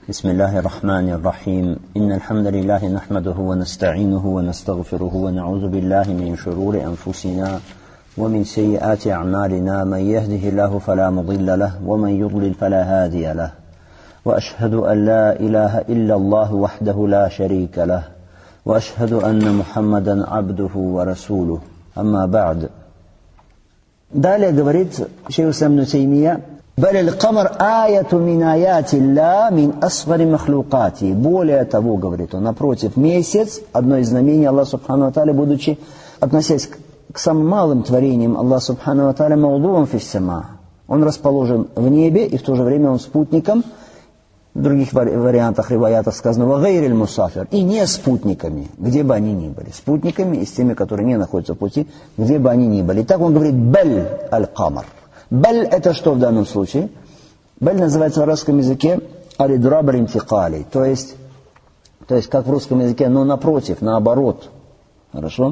بسم الله الرحمن الرحيم إن الحمد لله نحمده ونستعينه ونستغفره ونعوذ بالله من شرور أنفسنا ومن سيئات أعمالنا من يهده الله فلا مضل له ومن يضلل فلا هادي له وأشهد أن لا إله إلا الله وحده لا شريك له وأشهد أن محمدا عبده ورسوله أما بعد. Далее говорит шейх ислам ибн Таймия: «Баль аль-камар аяту мин аятилля мин асгари махлукати». Более того, говорит он, напротив, месяц, одно из знамений Аллаха субхану ва тааля, будучи, относясь к самым малым творениям Аллаха субхану ва тааля, маудуан фиссама. Он расположен в небе, и в то же время он спутником, в других вариантах, риваятах сказано, ва гайриль мусафир, и не спутниками, где бы они ни были. Спутниками и с теми, которые не находятся в пути, где бы они ни были. Так он говорит: «Баль аль-камар». «Баль» — это что в данном случае? «Баль» называется в арабском языке «алидраб аль-интикали», то есть как в русском языке, но напротив, наоборот. Хорошо?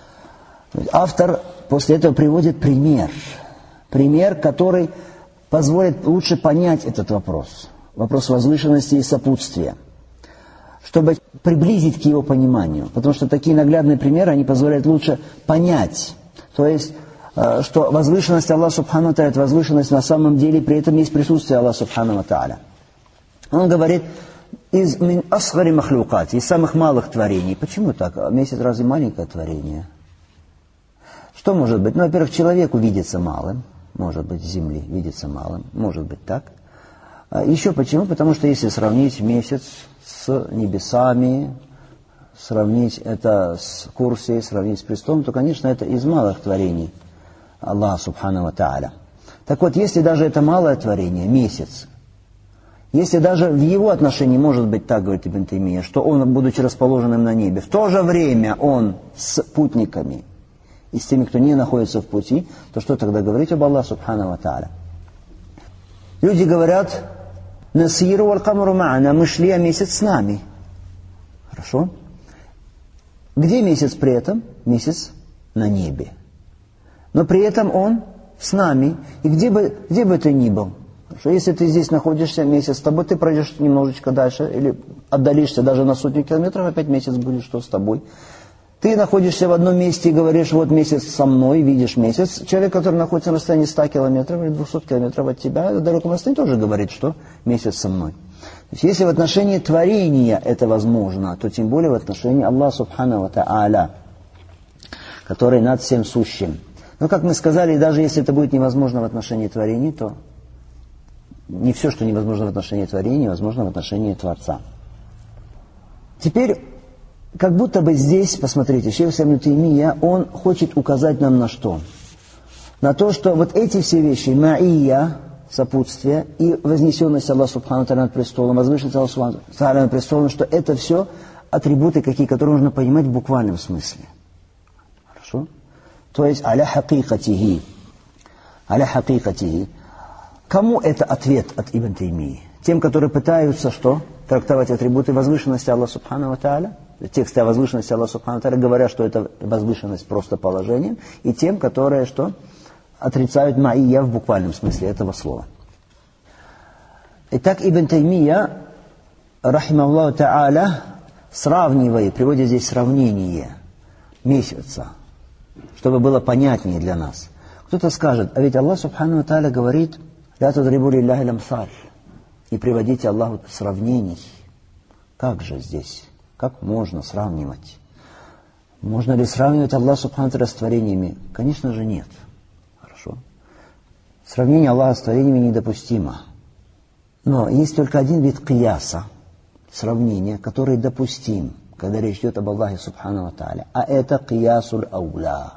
Автор после этого приводит пример, который позволит лучше понять этот вопрос возвышенности и сопутствия, чтобы приблизить к его пониманию, потому что такие наглядные примеры, они позволяют лучше понять, то есть, что возвышенность Аллаха субхану ва тааля, это возвышенность на самом деле, при этом есть присутствие Аллаха субхану ва тааля. Он говорит: из мин асгари махлукати, из самых малых творений. Почему так? Месяц разве маленькое творение? Что может быть? Ну, во-первых, человеку видится малым, может быть, Земли видится малым, может быть так. Еще почему? Потому что если сравнить месяц с небесами, сравнить это с Курсией, сравнить с престолом, то, конечно, это из малых творений Аллаха субхану ва тааля. Так вот, если даже это малое творение, месяц, если даже в его отношении может быть так, говорит Ибн Таймия, что он, будучи расположенным на небе, в то же время он с путниками и с теми, кто не находится в пути, то что тогда говорить об Аллахе субхану ва тааля? Люди говорят: «Насиру валь-камару ма'ана», мы шли, а месяц с нами. Хорошо? Где месяц при этом? Месяц на небе. Но при этом он с нами. И где бы ты ни был. Что если ты здесь находишься, месяц с тобой, ты пройдешь немножечко дальше, или отдалишься даже на сотню километров, опять месяц будет, что с тобой. Ты находишься в одном месте и говоришь: вот месяц со мной, видишь месяц. Человек, который находится на расстоянии 100 километров или 200 километров от тебя, в далеком расстоянии тоже говорит, что месяц со мной. То есть, если в отношении творения это возможно, то тем более в отношении Аллаха субхану ва тааля, который над всем сущим. Но, как мы сказали, даже если это будет невозможно в отношении творения, то не все, что невозможно в отношении творения, невозможно в отношении Творца. Теперь, как будто бы здесь, посмотрите, шейх ибн Таймия, он хочет указать нам на что? На то, что вот эти все вещи, ма'ия, сопутствие, и вознесенность Аллаха субхану ва тааля над престолом, возвышенность Аллаха субхану ва тааля над престолом, что это все атрибуты, которые нужно понимать в буквальном смысле. Хорошо? То есть, аля хакикатихи. Аля хакикатихи. Кому это ответ от Ибн Таймии? Тем, которые пытаются что? Трактовать атрибуты возвышенности Аллаха субхану ва тааля, тексты о возвышенности Аллаха субхану ва тааля, говоря, что это возвышенность просто положением, и тем, которые что? Отрицают ма'ия в буквальном смысле этого слова. Итак, Ибн Таймия, рахимахуллаху тааля, сравнивает, приводит здесь сравнение месяца, чтобы было понятнее для нас. Кто-то скажет: а ведь Аллах субхану ва тааля говорит: «Ля тадрибу лилляхи л-амсаль», не приводите Аллаху сравнений. Как же здесь? Как можно сравнивать? Можно ли сравнивать Аллаха субхану ва тааля с творениями? Конечно же нет. Хорошо. Сравнение Аллаха с творениями недопустимо. Но есть только один вид кияса, сравнения, который допустим, когда речь идет об Аллахе субхану ва тааля. А это киясуль ауля.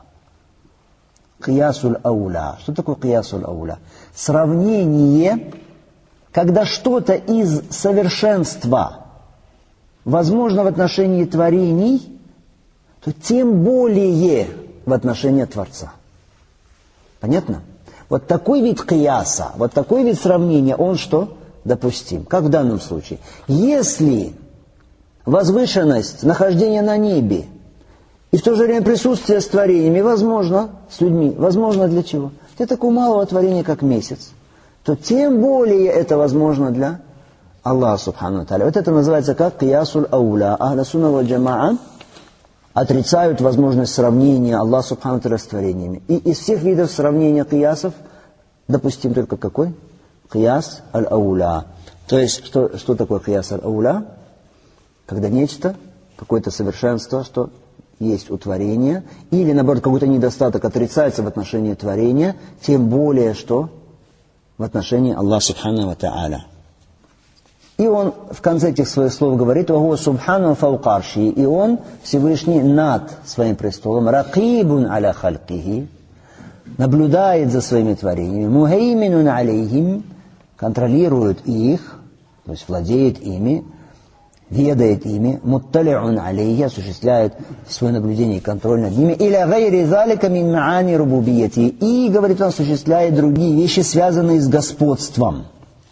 Киясуль ауля. Что такое киясуль ауля? Сравнение, когда что-то из совершенства возможно в отношении творений, то тем более в отношении Творца. Понятно? Вот такой вид кияса, вот такой вид сравнения, он что? Допустим. Как в данном случае. Если возвышенность, нахождение на небе, и в то же время присутствие с творениями возможно, с людьми, возможно для чего? Для такого малого творения, как месяц, то тем более это возможно для Аллах Субхану ва Тааля. Вот это называется как киясуль ауля. Ахля сунна валь джамаа отрицают возможность сравнения Аллаха Субхану ва Тааля с творениями. И из всех видов сравнения киясов допустим только какой? Кияс аль-ауля. То есть, что такое кияс аль-ауля? Когда нечто, какое-то совершенство, что есть у творения, или, наоборот, какой-то недостаток отрицается в отношении творения, тем более, что в отношении Аллаха Субхану ва Тааля. И он в конце этих своих слов говорит: «Вахуа субхану фаука арши», и он, Всевышний, над своим престолом, ракибун аля халькихи, наблюдает за своими творениями, мухейминун алейхим, контролирует их, то есть владеет ими, ведает ими, муттали'ун алейхи, осуществляет свое наблюдение и контроль над ними, иля гайри залика мин маани рубубияти, и, говорит он, осуществляет другие вещи, связанные с господством.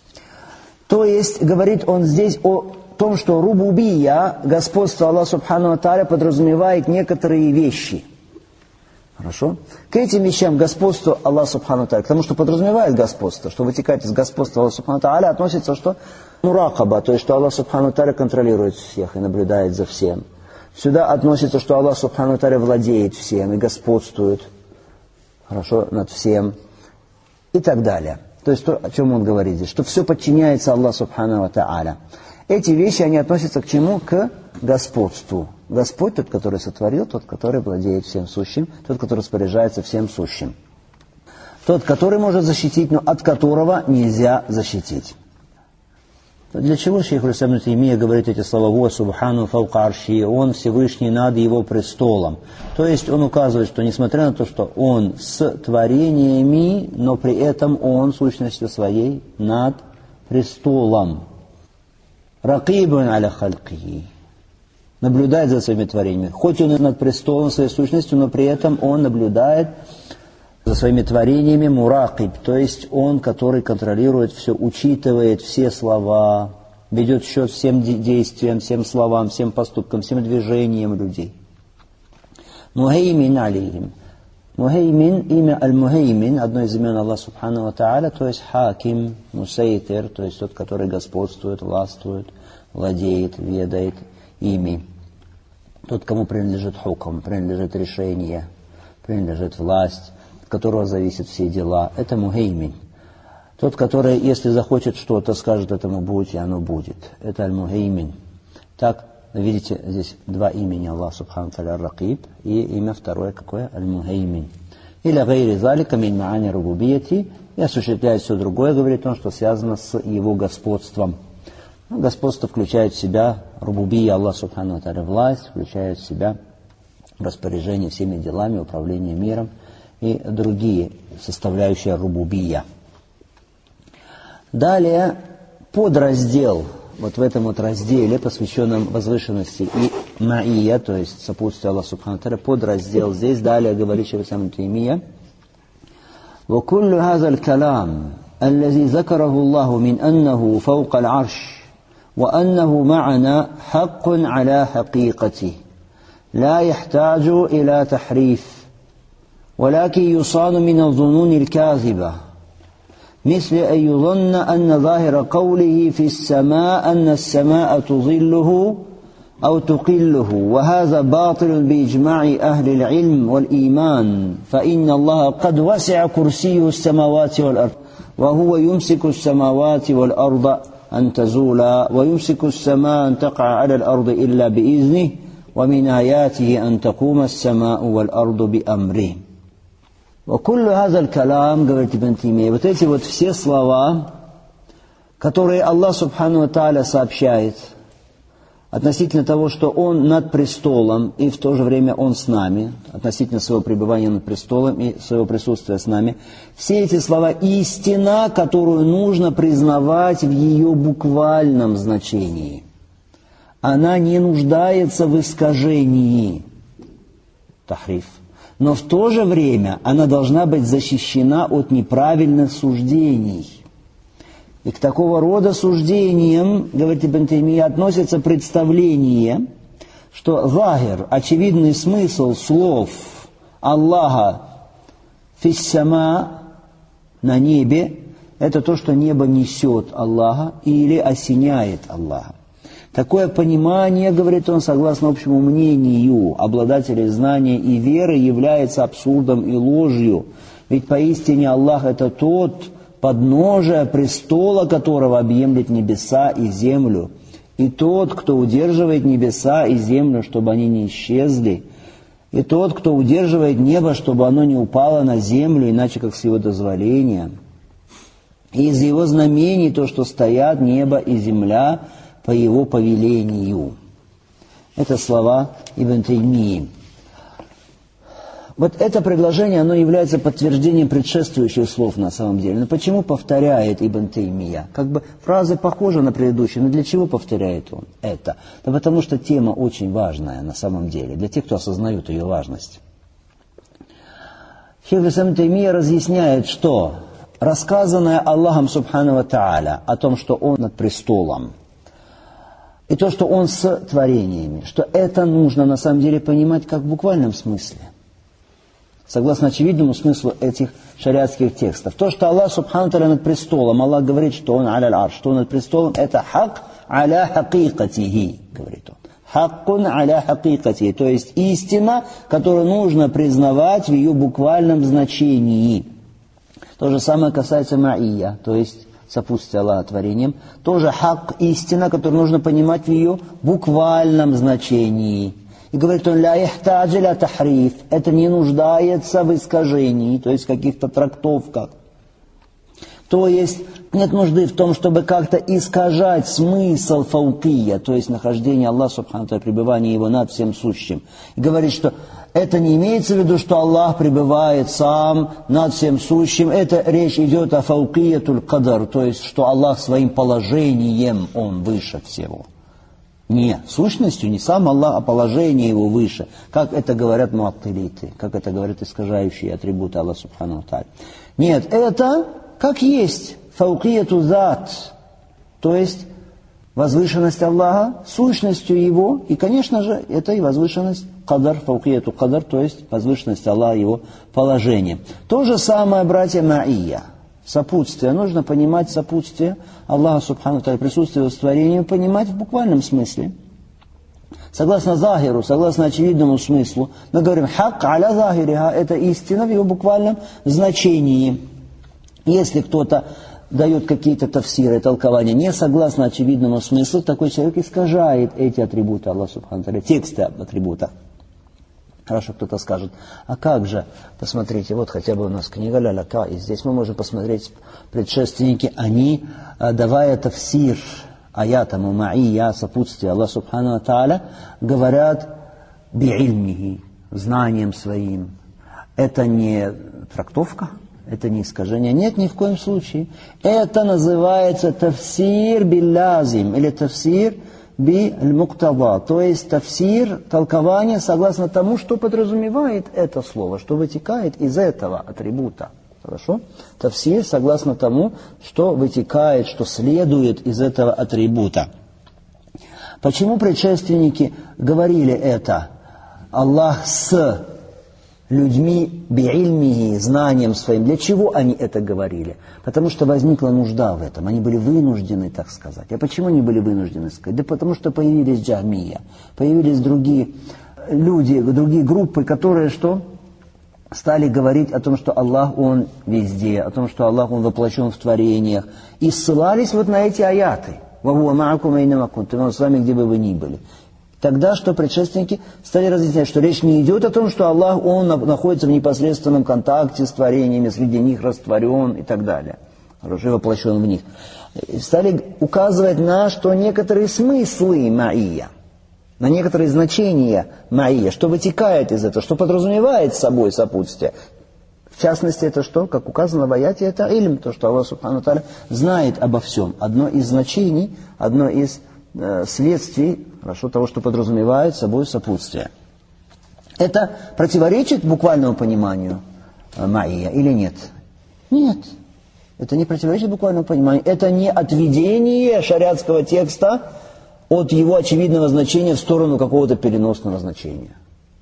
То есть, говорит он здесь о том, что рубубия, господство Аллаха Субхану ва Тааля, подразумевает некоторые вещи. Хорошо? К этим вещам господство Аллаха Субхану ва Тааля, к тому, что подразумевает господство, что вытекает из господства Аллаха Субхану ва Тааля, относится что? Муракаба, то есть, что Аллах Субхану ва Тааля контролирует всех и наблюдает за всем. Сюда относится, что Аллах Субхану ва Тааля владеет всем и господствует, хорошо, над всем и так далее. То есть, то, о чем он говорит здесь, что все подчиняется Аллаху Субхану ва Тааля. Эти вещи, они относятся к чему? К господству. Господь, тот, который сотворил, тот, который владеет всем сущим, тот, который распоряжается всем сущим. Тот, который может защитить, но от которого нельзя защитить. Для чего шейх ибн Таймия говорит эти слова: «Ва субхану фаука арши», он Всевышний над его престолом. То есть он указывает, что несмотря на то, что он с творениями, но при этом он сущностью своей над престолом. Ракибун аля халькихи, наблюдает за своими творениями. Хоть он и над престолом своей сущностью, но при этом он наблюдает за своими творениями, муракиб, то есть он, который контролирует все, учитывает все слова, ведет счет всем действиям, всем словам, всем поступкам, всем движениям людей. Мухеймин алейхим. Мухеймин, имя аль-Мухеймин, одно из имен Аллаха Субхану ва Тааля, то есть хаким, мусейтер, то есть тот, который господствует, властвует, владеет, ведает ими. Тот, кому принадлежит хукм, принадлежит решение, принадлежит власть, от которого зависят все дела. Это Мухеймин. Тот, который, если захочет что-то, скажет этому «будь», и оно будет. Это Аль-Мухеймин. Так, видите, здесь два имени Аллаха Субхану ва Тааля, Ракиб, и имя второе какое? Аль-Мухеймин. Или гайри залика мин маани рубубияти, и осуществляет все другое, говорит он, что связано с его господством. Господство включает в себя рубубия Аллаха Субхану ва Тааля, власть, включает в себя распоряжение всеми делами, управление миром и другие составляющие рубубия. Далее, подраздел, вот в этом вот разделе, посвященном возвышенности и маия, то есть сопутствие Аллаха Субхану ва Тааля, подраздел здесь, далее говорит шейх ибн Таймия: وَكُلُّ هَذَا الْكَلَامِ الَّذِي ذَكَرَهُ اللَّهُ مِنْ أَنَّهُ فَوْقَ الْعَرْشِ وأنه معنا حق على حقيقته لا يحتاج إلى تحريف ولكن يصان من الظنون الكاذبة مثل أن يظن أن ظاهر قوله في السماء أن السماء تظله أو تقله وهذا باطل بإجماع أهل العلم والإيمان فإن الله قد وسع كرسيه السماوات والأرض وهو يمسك السماوات والأرض أن تزولا ويمسك السماء أن تقع على الأرض إلا بإذنه ومن آياته أن تقوم السماء والأرض بأمره. وكل هذا الكلام, говорит Ибн Таймия, вот эти вот все слова, которые Аллах Субхану ва Тааля сообщает относительно того, что Он над престолом, и в то же время Он с нами, относительно своего пребывания над престолом и своего присутствия с нами, все эти слова истина, которую нужно признавать в ее буквальном значении. Она не нуждается в искажении, тахриф, но в то же время она должна быть защищена от неправильных суждений. И к такого рода суждениям, говорит Ибн Таймия, относится представление, что захир, очевидный смысл слов Аллаха фиссама, на небе, это то, что небо несет Аллаха или осеняет Аллаха. Такое понимание, говорит он, согласно общему мнению обладателей знания и веры, является абсурдом и ложью. Ведь поистине Аллах – это тот, подножие престола которого объемлет небеса и землю, и тот, кто удерживает небеса и землю, чтобы они не исчезли, и тот, кто удерживает небо, чтобы оно не упало на землю, иначе как с его дозволения. И из его знамений то, что стоят небо и земля по его повелению. Это слова Ибн Таймии. Вот это предложение, оно является подтверждением предшествующих слов на самом деле. Но почему повторяет Ибн Таймия? Как бы фразы похожи на предыдущие, но для чего повторяет он это? Да потому что тема очень важная на самом деле, для тех, кто осознает ее важность. Шейх Ибн Таймия разъясняет, что рассказанное Аллахом Субхану ва Тааля о том, что Он над престолом, и то, что Он с творениями, что это нужно на самом деле понимать как в буквальном смысле. Согласно очевидному смыслу этих шариатских текстов. То, что Аллах Субхану ва Тааля над престолом, Аллах говорит, что Он аля аль-арш, что Он над престолом, это хак аля хакикатихи, говорит Он. Хаккун аля хакикатихи, то есть истина, которую нужно признавать в ее буквальном значении. То же самое касается ма'ия, то есть сопутствие Аллаха творением. Тоже хак, истина, которую нужно понимать в ее буквальном значении. И говорит он, ля ихтаджи ля тахриф, это не нуждается в искажении, то есть в каких-то трактовках. То есть нет нужды в том, чтобы как-то искажать смысл фаукия, то есть нахождение Аллаха, субхану ва, пребывание Его над всем сущим. И говорит, что это не имеется в виду, что Аллах пребывает сам над всем сущим. Это речь идет о фаукиятуль кадар, то есть что Аллах своим положением, Он выше всего. Не сущностью, не сам Аллах, а положение Его выше. Как это говорят муаттилиты, как это говорят искажающие атрибуты Аллаха субхану ва тааля. Нет, это как есть фаукияту зат, то есть возвышенность Аллаха, сущностью Его, и, конечно же, это и возвышенность кадар, фаукияту кадар, то есть возвышенность Аллаха, Его положение. То же самое, братья, ма'ия, сопутствие. Нужно понимать сопутствие Аллаха, субхану ва тааля, присутствие в творении, понимать в буквальном смысле. Согласно захиру, согласно очевидному смыслу, мы говорим хак аля захириха, это истина в его буквальном значении. Если кто-то дает какие-то тафсиры, толкования, не согласно очевидному смыслу, такой человек искажает эти атрибуты Аллаха субхану ва тааля, тексты об атрибутах. Хорошо, кто-то скажет, а как же, посмотрите, вот хотя бы у нас книга Ля-Ля-Ка, и здесь мы можем посмотреть, предшественники, они, давая тафсир аятам и ма'ия, сопутствие Аллаха субхану ва тааля, говорят би'ильмихи, знанием своим. Это не трактовка, это не искажение. Нет, ни в коем случае. Это называется тафсир биллязим, или тафсир биль-муктава, то есть тафсир, толкование согласно тому, что подразумевает это слово, что вытекает из этого атрибута. Хорошо? Тафсир согласно тому, что вытекает, что следует из этого атрибута. Почему предшественники говорили это? Аллах с людьми би'ильмихи, знанием своим. Для чего они это говорили? Потому что возникла нужда в этом. Они были вынуждены, так сказать. А почему они были вынуждены сказать? Да потому что появились джахмия, появились другие люди, другие группы, которые что? Стали говорить о том, что Аллах, Он везде, о том, что Аллах, Он воплощен в творениях. И ссылались вот на эти аяты. «Вахуа ма'акум айна кунтум», Он с вами, где бы вы ни были. Тогда что предшественники стали разъяснять, что речь не идет о том, что Аллах, Он находится в непосредственном контакте с творениями, среди них растворен и так далее, уже воплощен в них. И стали указывать на что некоторые смыслы ма'ия, на некоторые значения ма'ия, что вытекает из этого, что подразумевает собой сопутствие. В частности, это что? Как указано в аяте, это ильм, то, что Аллах субхану ва тааля знает обо всем. Одно из значений, одно из следствий, хорошо, того, что подразумевает собой сопутствие. Это противоречит буквальному пониманию ма'ия или нет? Нет. Это не противоречит буквальному пониманию. Это не отведение шариатского текста от его очевидного значения в сторону какого-то переносного значения.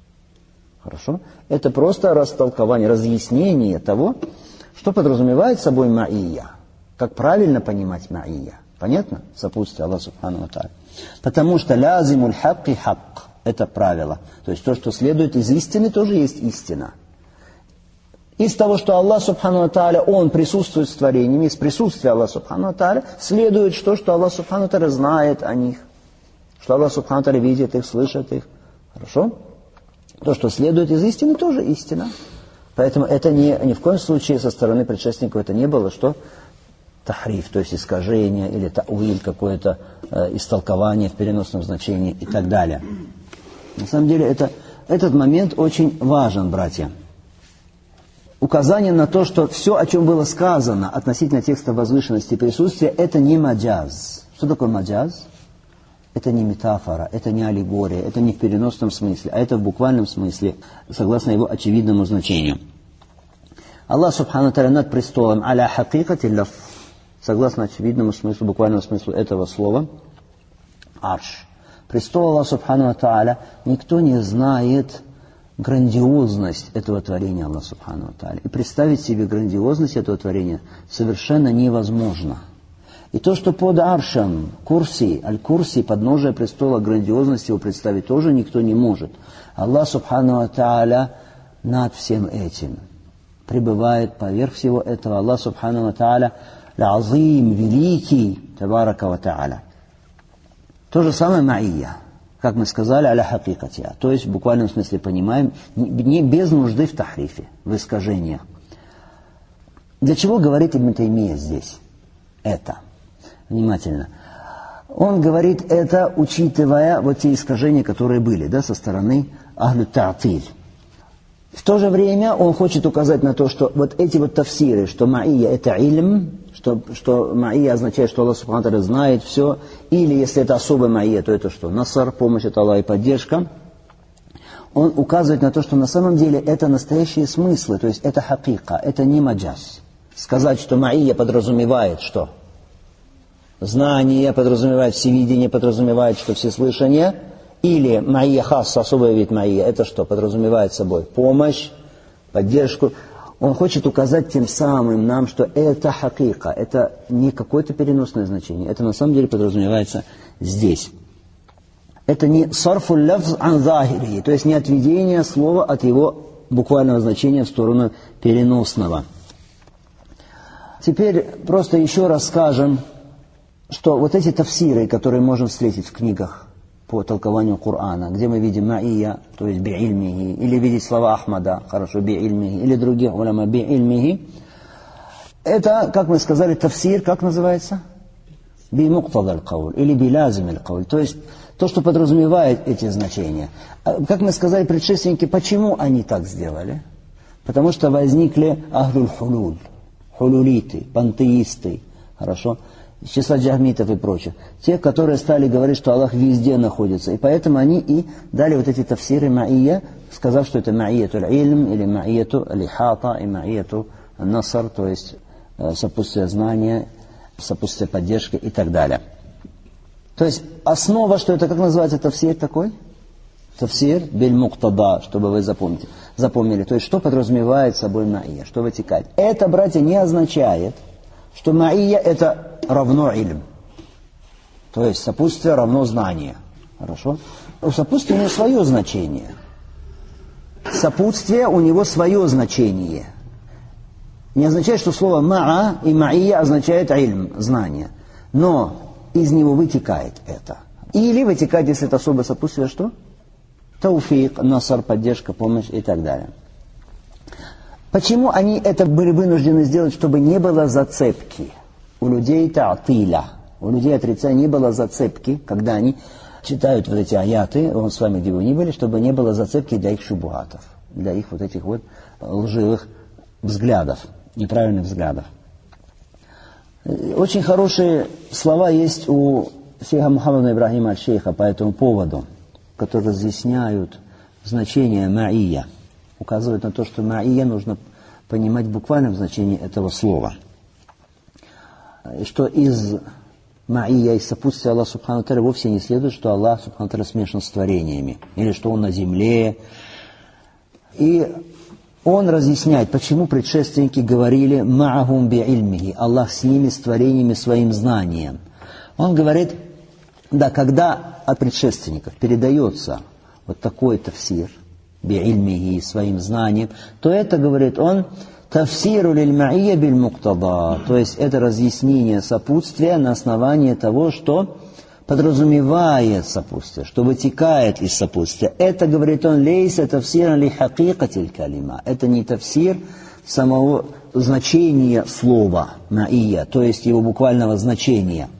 Хорошо? Это просто растолкование, разъяснение того, что подразумевает собой ма'ия. Как правильно понимать ма'ия? Понятно? Сопутствие Аллаха Субхану ва Тааля. Потому что лазимуль хакки хакк. Это правило. То есть то, что следует из истины, тоже есть истина. Из того, что Аллах Субхану ва Тааля, Он присутствует в творении, из присутствия Аллаха Субхану ва Тааля следует что Аллах Субхану ва Тааля знает о них. Что Аллах Субхану ва Тааля видит их, слышит их. Хорошо? То, что следует из истины, тоже истина. Поэтому это ни в коем случае со стороны предшественников это не было, что тахриф, то есть искажение или тауиль, какое-то истолкование в переносном значении и так далее. На самом деле этот момент очень важен, братья. Указание на то, что все, о чем было сказано относительно текста возвышенности и присутствия, это не маджаз. Что такое маджаз? Это не метафора, это не аллегория, это не в переносном смысле, а это в буквальном смысле, согласно его очевидному значению. Аллах Субхану ва Тааля над престолом аля хакикати лаф, согласно очевидному смыслу, буквальному смыслу этого слова, арш. Престол Аллаха Субхану ва Тааля, никто не знает грандиозность этого творения Аллаха Субхану ва Тааля. И представить себе грандиозность этого творения совершенно невозможно. И то, что под аршем, курси, аль-курси, подножие престола, грандиозности его представить тоже никто не может. Аллах Субхану ва Тааля над всем этим пребывает поверх всего этого. Аллах Субхану ва Тааля ля-азим, великий, табарака ва Тааля. То же самое ма'ия, как мы сказали, аля хакикатиа. То есть в буквальном смысле понимаем, не без нужды в тахрифе, в искажениях. Для чего говорит Ибн Таймия здесь это? Внимательно. Он говорит это, учитывая вот те искажения, которые были, да, со стороны ахлю та'тиль. В то же время он хочет указать на то, что вот эти вот тафсиры, что ма'ия это илм, что ма'ия означает, что Аллах Субхану ва Тааля знает все, или если это особая ма'ия, то это что? Насар, помощь от Аллаха и поддержка. Он указывает на то, что на самом деле это настоящие смыслы, то есть это хакика, это не маджаз. Сказать, что ма'ия подразумевает что? Знание подразумевает всевидение, подразумевает, что всеслышание, или ма'ия хас, особый вид ма'ия, это что? Подразумевает собой помощь, поддержку. Он хочет указать тем самым нам, что это хакика, это не какое-то переносное значение, это на самом деле подразумевается здесь. Это не сарфу лафз ан захири, то есть не отведение слова от его буквального значения в сторону переносного. Теперь просто еще раз скажем, что вот эти тафсиры, которые можем встретить в книгах по толкованию Корана, где мы видим ма'ия, то есть би'ильмихи, или видеть слова Ахмада, хорошо, би'ильмихи, или других уляма би'ильмихи, это, как мы сказали, тафсир, как называется? Би-муктадаль кауль, или би-лазимиль кауль, то есть то, что подразумевает эти значения. Как мы сказали предшественники, почему они так сделали? Потому что возникли ахлюль хулуль, хулулиты, пантеисты, хорошо, из числа джахмитов и прочих, те, которые стали говорить, что Аллах везде находится. И поэтому они и дали вот эти тафсиры ма'ия, сказав, что это ма'ияту илм, или ма'ияту лихата, и ма'ияту насар, то есть сопутствие знания, сопутствие поддержки и так далее. То есть основа, что это, как называется тафсир такой? Тафсир биль-муктада, чтобы вы запомнили. То есть что подразумевает собой ма'ия, что вытекает. Это, братья, не означает, что ма'ия это равно илм. То есть сопутствие равно знание. Хорошо? У сопутствия у него свое значение. Сопутствие у него свое значение. Не означает, что слово ма'a и ма'ия означает илм, знание. Но из него вытекает это. Или вытекает, если это особое сопутствие, что? Тауфик, насар, поддержка, помощь и так далее. Почему они это были вынуждены сделать, чтобы не было зацепки? У людей та'тиля, у людей отрицания не было зацепки, когда они читают вот эти аяты, он с вами где бы ни были, чтобы не было зацепки для их шубуатов, для их вот этих вот лживых взглядов, неправильных взглядов. Очень хорошие слова есть у шейха Мухаммада Ибрахима аль-Шейха по этому поводу, которые разъясняют значение ма'ия, указывают на то, что ма'ия нужно понимать в буквальном значении этого слова. Что из ма'ия, из сопутствия Аллаха Субхану ва Тааля вовсе не следует, что Аллах Субхану ва Тааля смешан с творениями, или что Он на земле. И он разъясняет, почему предшественники говорили «ма'ахум би'ильмихи», Аллах с ними, с творениями, своим знанием. Он говорит, да, когда от предшественников передается вот такой тафсир, би'ильмихи, своим знанием, то это, говорит он, тафсиру лиль-ма'ия биль-муктада, то есть это разъяснение сопутствия на основании того, что подразумевает сопутствие, что вытекает из сопутствия. Это, говорит он, лейса тафсиран ли хакикатиль калима. Это не тафсир самого значения слова ма'ия, то есть его буквального значения.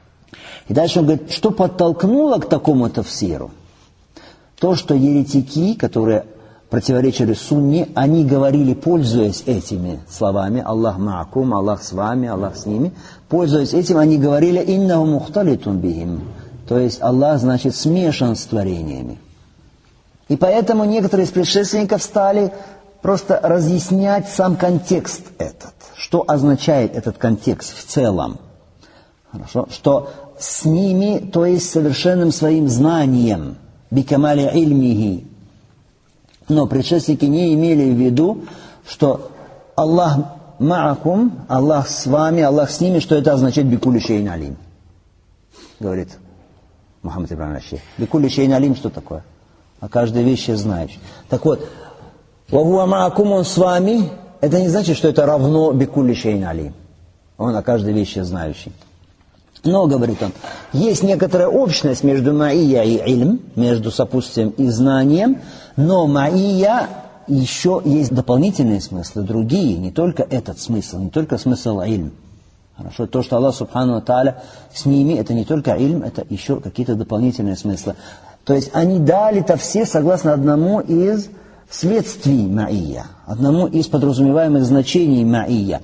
И дальше он говорит, что подтолкнуло к такому тафсиру? То, что еретики, которые противоречили сунне, они говорили, пользуясь этими словами, Аллах ма'акум, Аллах с вами, Аллах с ними, пользуясь этим, они говорили, иннаху мухталитун бихим, то есть Аллах, значит, смешан с творениями. И поэтому некоторые из предшественников стали просто разъяснять сам контекст этот, что означает этот контекст в целом. Хорошо? Что с ними, то есть совершенным своим знанием, бикамали ильмихи. Но предшественники не имели в виду, что Аллах ма'акум, Аллах с вами, Аллах с ними, что это означает бикулли шейн алим. Говорит Мухаммад ибн аш-Шейх. Бикулли шейн алим что такое? О каждой вещи знаешь. Так вот, вагуа ма'акум, он с вами, это не значит, что это равно бикулли шейн алим. Он о каждой вещи знающий. Но, говорит он, есть некоторая общность между ма'ия и ильм, между сопутствием и знанием, но ма'ия еще есть дополнительные смыслы, другие, не только этот смысл, не только смысл ильм. Хорошо, то, что Аллах Субхану ва Тааля с ними, это не только ильм, это еще какие-то дополнительные смыслы. То есть они дали-то все согласно одному из следствий ма'ия, одному из подразумеваемых значений ма'ия.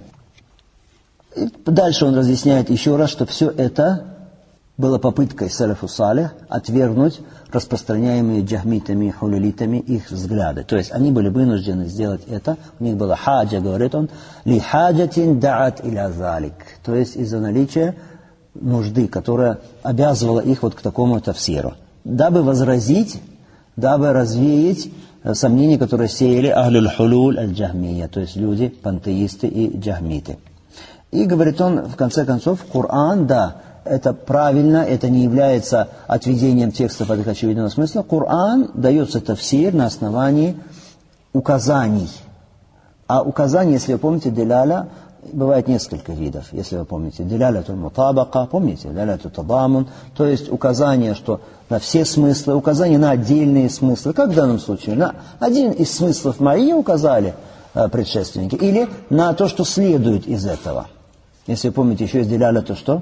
И дальше он разъясняет еще раз, что все это было попыткой салафу салих отвергнуть распространяемые джахмитами и хулулитами их взгляды. То есть они были вынуждены сделать это. У них была хаджа, говорит он, ли хаджатин даат иля залик. То есть из-за наличия нужды, которая обязывала их вот к такому тафсиру. Дабы возразить, дабы развеять сомнения, которые сеяли ахлюль хулул аль-джахмия, то есть люди, пантеисты и джахмиты. И, говорит он, в конце концов, Коран, да, это правильно, это не является отведением текстов от их очевидного смысла. Коран дается тафсир на основании указаний. А указания, если вы помните, деляля, бывает несколько видов, если вы помните. Деляля туль мутабака, помните, деляля туль табамун, то есть указание, что на все смыслы, указание на отдельные смыслы. Как в данном случае? На один из смыслов ма'ия указали предшественники, или на то, что следует из этого. Если вы помните, еще есть деляля, то что?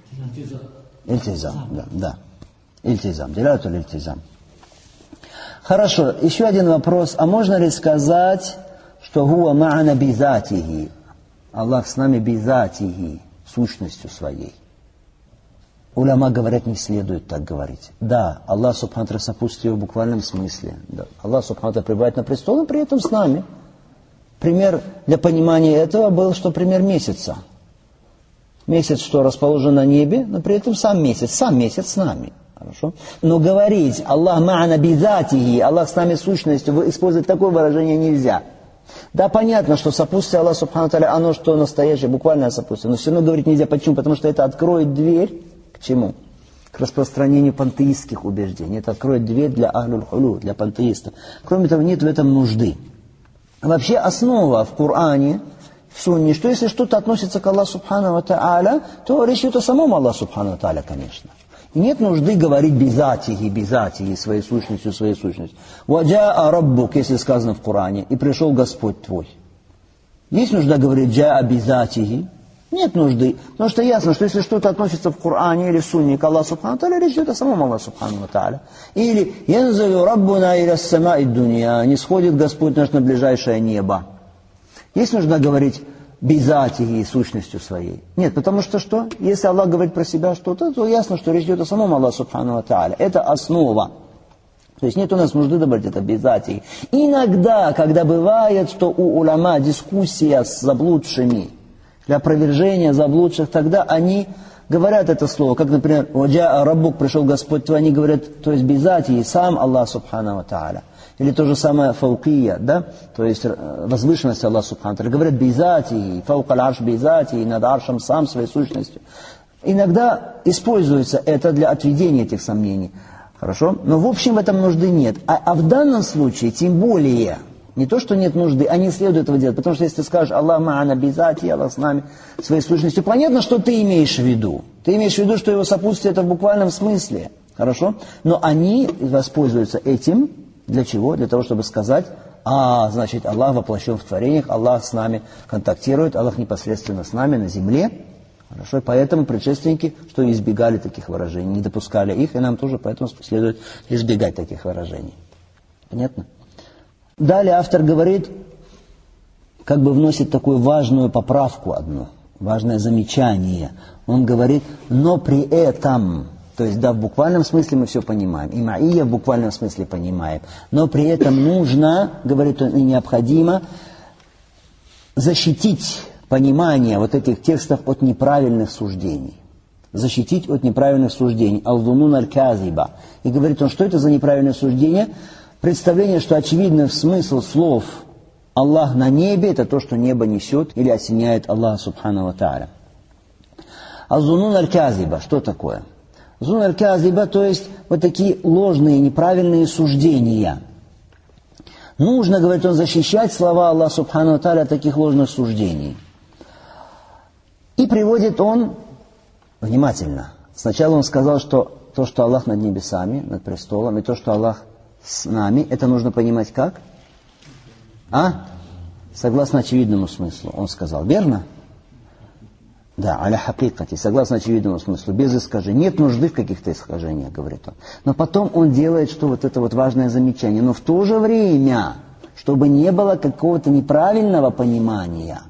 Ильтизам, да. Ильтизам, деляля то ильтизам. Хорошо, еще один вопрос. А можно ли сказать, что хуа ма'ана бизатихи? Аллах с нами бизатихи, сущностью своей. Уляма говорят, не следует так говорить. Да, Аллах субхану ва тааля сопутствует в буквальном смысле. Да. Аллах субхану ва тааля пребывает на престоле, при этом с нами. Пример для понимания этого был, что пример месяца. Месяц, что расположен на небе, но при этом сам месяц с нами. Хорошо? Но говорить Аллах ма'ана бизатихи, Аллах с нами сущностью, использовать такое выражение нельзя. Да, понятно, что сопутствие Аллаха субхану ва тааля, оно что настоящее, буквальное сопутствие, но все равно говорить нельзя. Почему? Потому что это откроет дверь к чему? К распространению пантеистских убеждений. Это откроет дверь для ахлюль хулу, для пантеистов. Кроме того, нет в этом нужды. Вообще основа в Коране, в Сунне, что если что-то относится к Аллаху Субхану ва Тааля, то речь идет о самом Аллаху Субхану ва Тааля, конечно. И нет нужды говорить бизатихи, своей сущностью. «Ваджаа раббук», если сказано в Коране, «и пришел Господь твой». Есть нужда говорить «джаа бизатихи»? Нет нужды, потому что ясно, что если что-то относится в Коране или в Сунне к Аллаху Субхану ва Тааля, речь идет о самом Аллаху Субхану ва Тааля. Или «янзалю раббуна иля ссамаи дунья», не сходит Господь наш на ближайшее небо. Есть нужда говорить бизатихи, сущностью своей? Нет, потому что что? Если Аллах говорит про себя что-то, то ясно, что речь идет о самом Аллаху Субхану ва Тааля. Это основа. То есть нет у нас нужды добавить это бизатихи. Иногда, когда бывает, что у уляма дискуссия с заблудшими, для опровержения заблудших, тогда они говорят это слово, как, например, «Ваджаа Раббук», пришел Господь твой, они говорят, то есть бизати, и сам Аллах Субхану ва Тааля. Или то же самое фаукия, да, то есть возвышенность Аллаха Субхану ва Тааля. Говорят бизати, фаукаль арш бизати, и над аршем сам своей сущностью. Иногда используется это для отведения этих сомнений. Хорошо? Но в общем в этом нужды нет. А в данном случае, тем более, не то, что нет нужды, а не следует этого делать. Потому что если ты скажешь «Аллах ма'ана бизати», Аллах с нами, своей сущностью, понятно, что ты имеешь в виду. Ты имеешь в виду, что его сопутствие это в буквальном смысле. Хорошо? Но они воспользуются этим для чего? Для того, чтобы сказать, значит, Аллах воплощен в творениях, Аллах с нами контактирует, Аллах непосредственно с нами на земле. Хорошо? И поэтому предшественники, что избегали таких выражений, не допускали их, и нам тоже поэтому следует избегать таких выражений. Понятно? Далее автор говорит, как бы вносит такую важную поправку одну, важное замечание. Он говорит, но при этом, то есть да, в буквальном смысле мы все понимаем, и ма'ия в буквальном смысле понимаем, но при этом нужно, говорит он, и необходимо защитить понимание вот этих текстов от неправильных суждений. Защитить от неправильных суждений. Ал-дунун аль-казиба. И говорит он, что это за неправильное суждение? Представление, что очевидный смысл слов «Аллах на небе» — это то, что небо несет или осеняет Аллаха Субхану ва Тааля. Ал-дунун аль-казиба. Что такое? Ал-дунун аль-казиба, то есть вот такие ложные, неправильные суждения. Нужно, говорит он, защищать слова Аллаха Субхану ва Тааля от таких ложных суждений. И приводит он, внимательно, сначала он сказал, что то, что Аллах над небесами, над престолом, и то, что Аллах с нами, это нужно понимать как? Согласно очевидному смыслу, он сказал, верно? Да, аля хакикати, согласно очевидному смыслу, без искажений. Нет нужды в каких-то искажениях, говорит он. Но потом он делает, что вот это вот важное замечание. Но в то же время, чтобы не было какого-то неправильного понимания,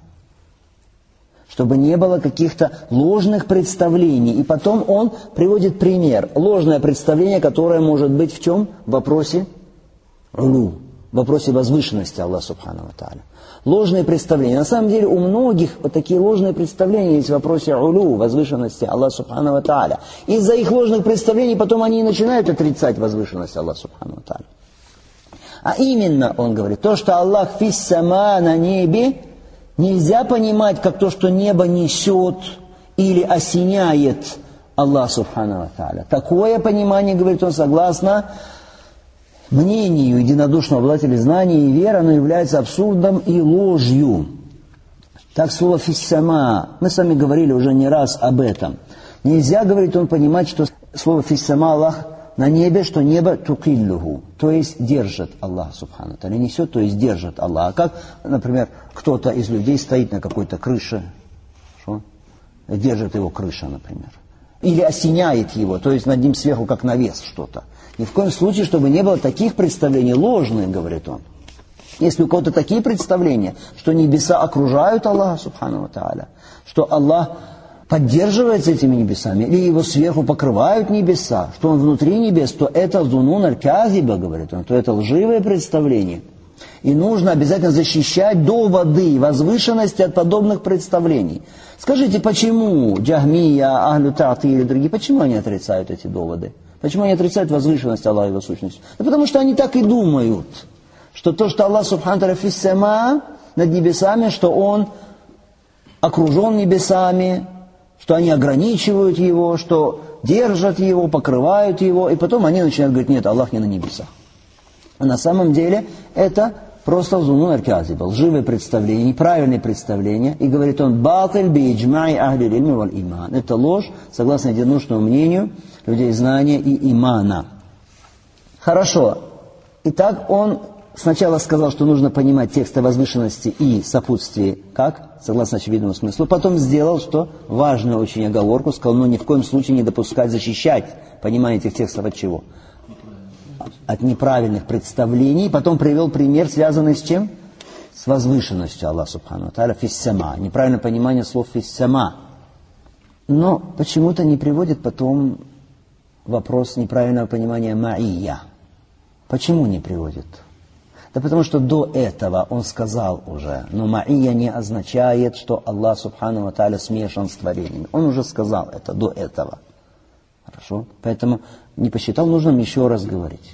чтобы не было каких-то ложных представлений. И потом он приводит пример. Ложное представление, которое может быть в чем? В вопросе улу, в вопросе возвышенности Аллаха Субхану ва Тааля. Ложные представления. На самом деле у многих вот такие ложные представления есть в вопросе улу, возвышенности Аллаха Субхану ва Тааля. Из-за их ложных представлений потом они и начинают отрицать возвышенность Аллаха Субхану ва Тааля. А именно, он говорит, то, что Аллах фис сама на небе, нельзя понимать, как то, что небо несет или осеняет Аллах Субхану ва Тааля. Такое понимание, говорит он, согласно мнению единодушного обладателя знаний и веры, оно является абсурдом и ложью. Так слово «фиссама», мы с вами говорили уже не раз об этом. Нельзя, говорит он, понимать, что слово «фиссама» Аллах на небе, что небо «тукиллюху», то есть держит Аллах Субхану ва Тааля, несет, то есть держит Аллах. А как, например, кто-то из людей стоит на какой-то крыше, держит его крыша, например. Или осеняет его, то есть над ним сверху как навес что-то. Ни в коем случае, чтобы не было таких представлений, ложные, говорит он. Если у кого-то такие представления, что небеса окружают Аллаха Субхану ва Тааля, что Аллах поддерживается этими небесами, или его сверху покрывают небеса, что он внутри небес, то это дунун аль-казиба, говорит он, то это лживое представление. И нужно обязательно защищать доводы возвышенности от подобных представлений. Скажите, почему Джахмия, Ахлю Та'тиль и другие, почему они отрицают эти доводы? Почему они отрицают возвышенность Аллаха и его сущность? Да потому что они так и думают, что то, что Аллах Субхану ва Тааля над небесами, что Он окружен небесами, что они ограничивают Его, что держат Его, покрывают Его, и потом они начинают говорить, нет, Аллах не на небесах. А на самом деле это просто зунун аль-казиба, лживое представление, неправильное представление. И говорит он, батиль би иджмаи ахли илми валь иман. Это ложь, согласно единодушному мнению людей знания и имана. Хорошо. Итак, он сначала сказал, что нужно понимать тексты возвышенности и сопутствия, как? Согласно очевидному смыслу. Потом сделал, что важную очень оговорку, сказал, ни в коем случае не допускать, защищать понимание этих текстов от чего? От неправильных представлений. Потом привел пример, связанный с чем? С возвышенностью Аллаха Субхану ва Тааля, фиссама. Неправильное понимание слов фиссама. Но почему-то не приводит потом вопрос неправильного понимания ма'ия. Почему не приводит? Да потому что до этого он сказал уже, но ма'ия не означает, что Аллах Субхану ва Тааля смешан с творениями. Он уже сказал это до этого. Хорошо? Поэтому не посчитал нужным еще раз говорить.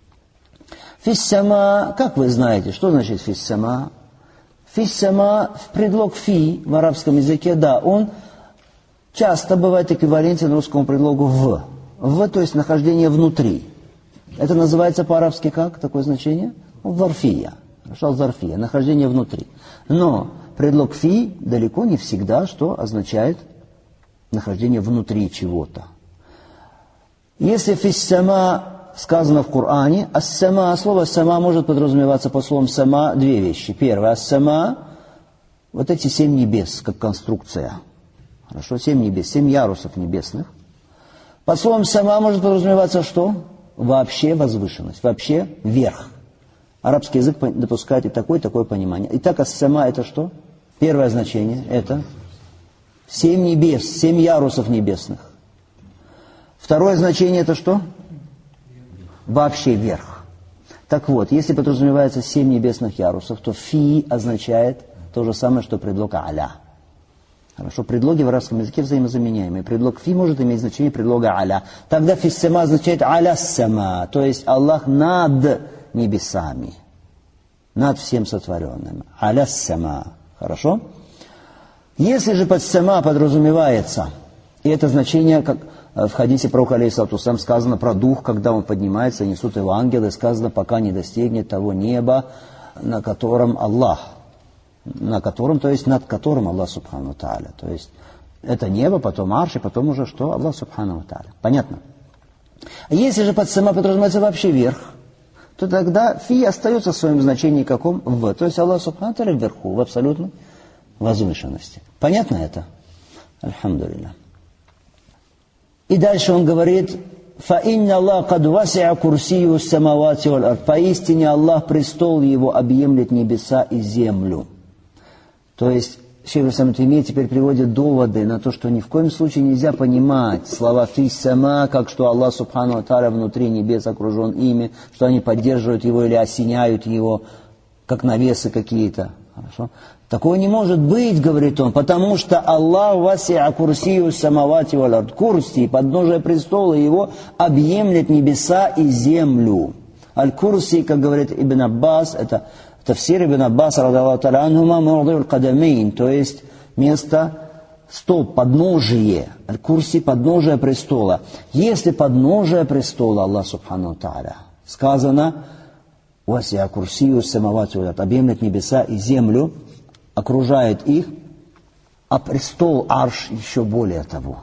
Фиссама, как вы знаете, что значит фиссама? Фиссама, предлог фи в арабском языке, да, он часто бывает эквивалентен русскому предлогу в. В, то есть нахождение внутри. Это называется по-арабски как? Такое значение? Зарфия. Хорошо, зарфия, нахождение внутри. Но предлог фи далеко не всегда, что означает нахождение внутри чего-то. Если фиссама сказано в Коране, ас-сама, слово «сама» может подразумеваться под словом «сама» две вещи. Первое, ас-сама, вот эти 7 небес, как конструкция. Хорошо, 7 небес, 7 ярусов небесных. Под словом «сама» может подразумеваться что? Вообще возвышенность, вообще верх. Арабский язык допускает и такое понимание. Итак, ас-сама это что? Первое значение это 7 небес, 7 ярусов небесных. Второе значение это что? Вообще верх. Так вот, если подразумевается 7 небесных ярусов, то фи означает то же самое, что предлог аля. Хорошо, предлоги в арабском языке взаимозаменяемые. Предлог фи может иметь значение предлога аля. Тогда фиссама означает аля сама, то есть Аллах над небесами, над всем сотворенным. Аля сама. Хорошо? Если же под сама подразумевается, и это значение, как в хадисе пророка алейхиссалату вассалям сказано про дух, когда он поднимается, и несут его ангелы, сказано, пока не достигнет того неба, на котором Аллах, то есть над которым Аллах Субхану ва Тааля. То есть это небо, потом арш, и потом уже что? Аллах Субхану ва Тааля. Понятно? Если же под сама подразумевается вообще верх, то тогда фи остается в своем значении каком? В. То есть Аллах Субхану ва Тааля вверху, в абсолютной возвышенности. Понятно это? Альхамдулилля. И дальше он говорит, فَإِنَّ اللَّهَ قَدْ وَسِعَ كُرْسِيُّ السَّمَوَاتِ وَالْأَرْضِ. Поистине Аллах, престол его, объемлет небеса и землю. То есть Шейх ибн Таймия теперь приводит доводы на то, что ни в коем случае нельзя понимать слова «фиссама», как что Аллах Субхану ва Тааля внутри небес окружен ими, что они поддерживают его или осеняют его, как навесы какие-то. Хорошо? Такого не может быть, говорит он, потому что Аллах васиа курсию самавати вал ард. Курси, подножие престола его, объемлет небеса и землю. Аль-Курси, как говорит Ибн Аббас, это тафсир Ибн Аббас, радаллаху та'аля анхума, мавди'уль кадамейн, то есть место, стоп, подножие. Аль-Курси, подножие престола. Если подножие престола Аллах Субхану ва Тааля, сказано, васиа курсию самавати вал ард, объемлет небеса и землю, окружает их, а престол арш еще более того.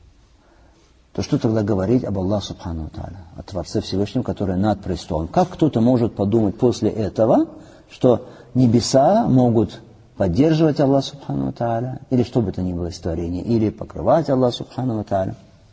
То что тогда говорить об Аллахе Субхану ва Тааля, о Творце Всевышнем, который над престолом? Как кто-то может подумать после этого, что небеса могут поддерживать Аллаха Субхану ва Тааля, или что бы то ни было из творения, или покрывать Аллаха Субхану ва Тааля,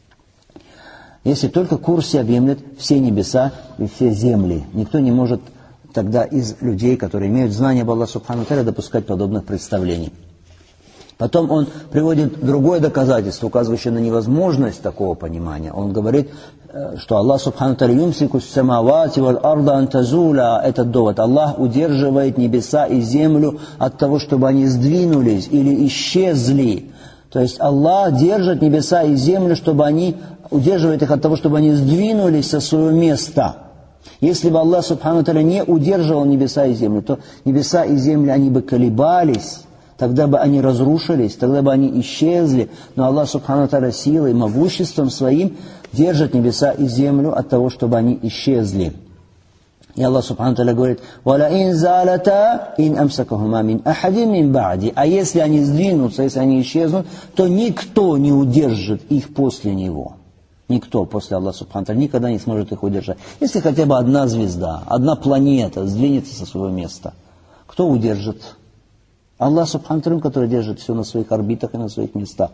если только курси объемлет все небеса и все земли? Никто не может тогда из людей, которые имеют знания об Аллахе Субхану ва Тааля, допускать подобных представлений. Потом он приводит другое доказательство, указывающее на невозможность такого понимания. Он говорит, что Аллах Субхану ва Тааля юмсику ссамавати валь арда ан тазуля, этот довод. Аллах удерживает небеса и землю от того, чтобы они сдвинулись или исчезли. То есть Аллах держит небеса и землю, чтобы они, удерживает их от того, чтобы они сдвинулись со своего места. Если бы Аллах Субхану ва Тааля не удерживал небеса и землю, то небеса и земли, они бы колебались, тогда бы они разрушились, тогда бы они исчезли. Но Аллах Субхану ва Тааля силой, могуществом своим держит небеса и землю от того, чтобы они исчезли. И Аллах Субхану ва Тааля говорит, وَلَئِنْ زَالَتَا إِنْ أَمْسَكَهُمَا مِنْ أَحَدٍ مِنْ بَعْدِ. А если они сдвинутся, если они исчезнут, то никто не удержит их после него. Никто после Аллаха Субхану ва Тааля никогда не сможет их удержать. Если хотя бы одна звезда, одна планета сдвинется со своего места, кто удержит? Аллах Субхану ва Тааля, который держит все на своих орбитах и на своих местах.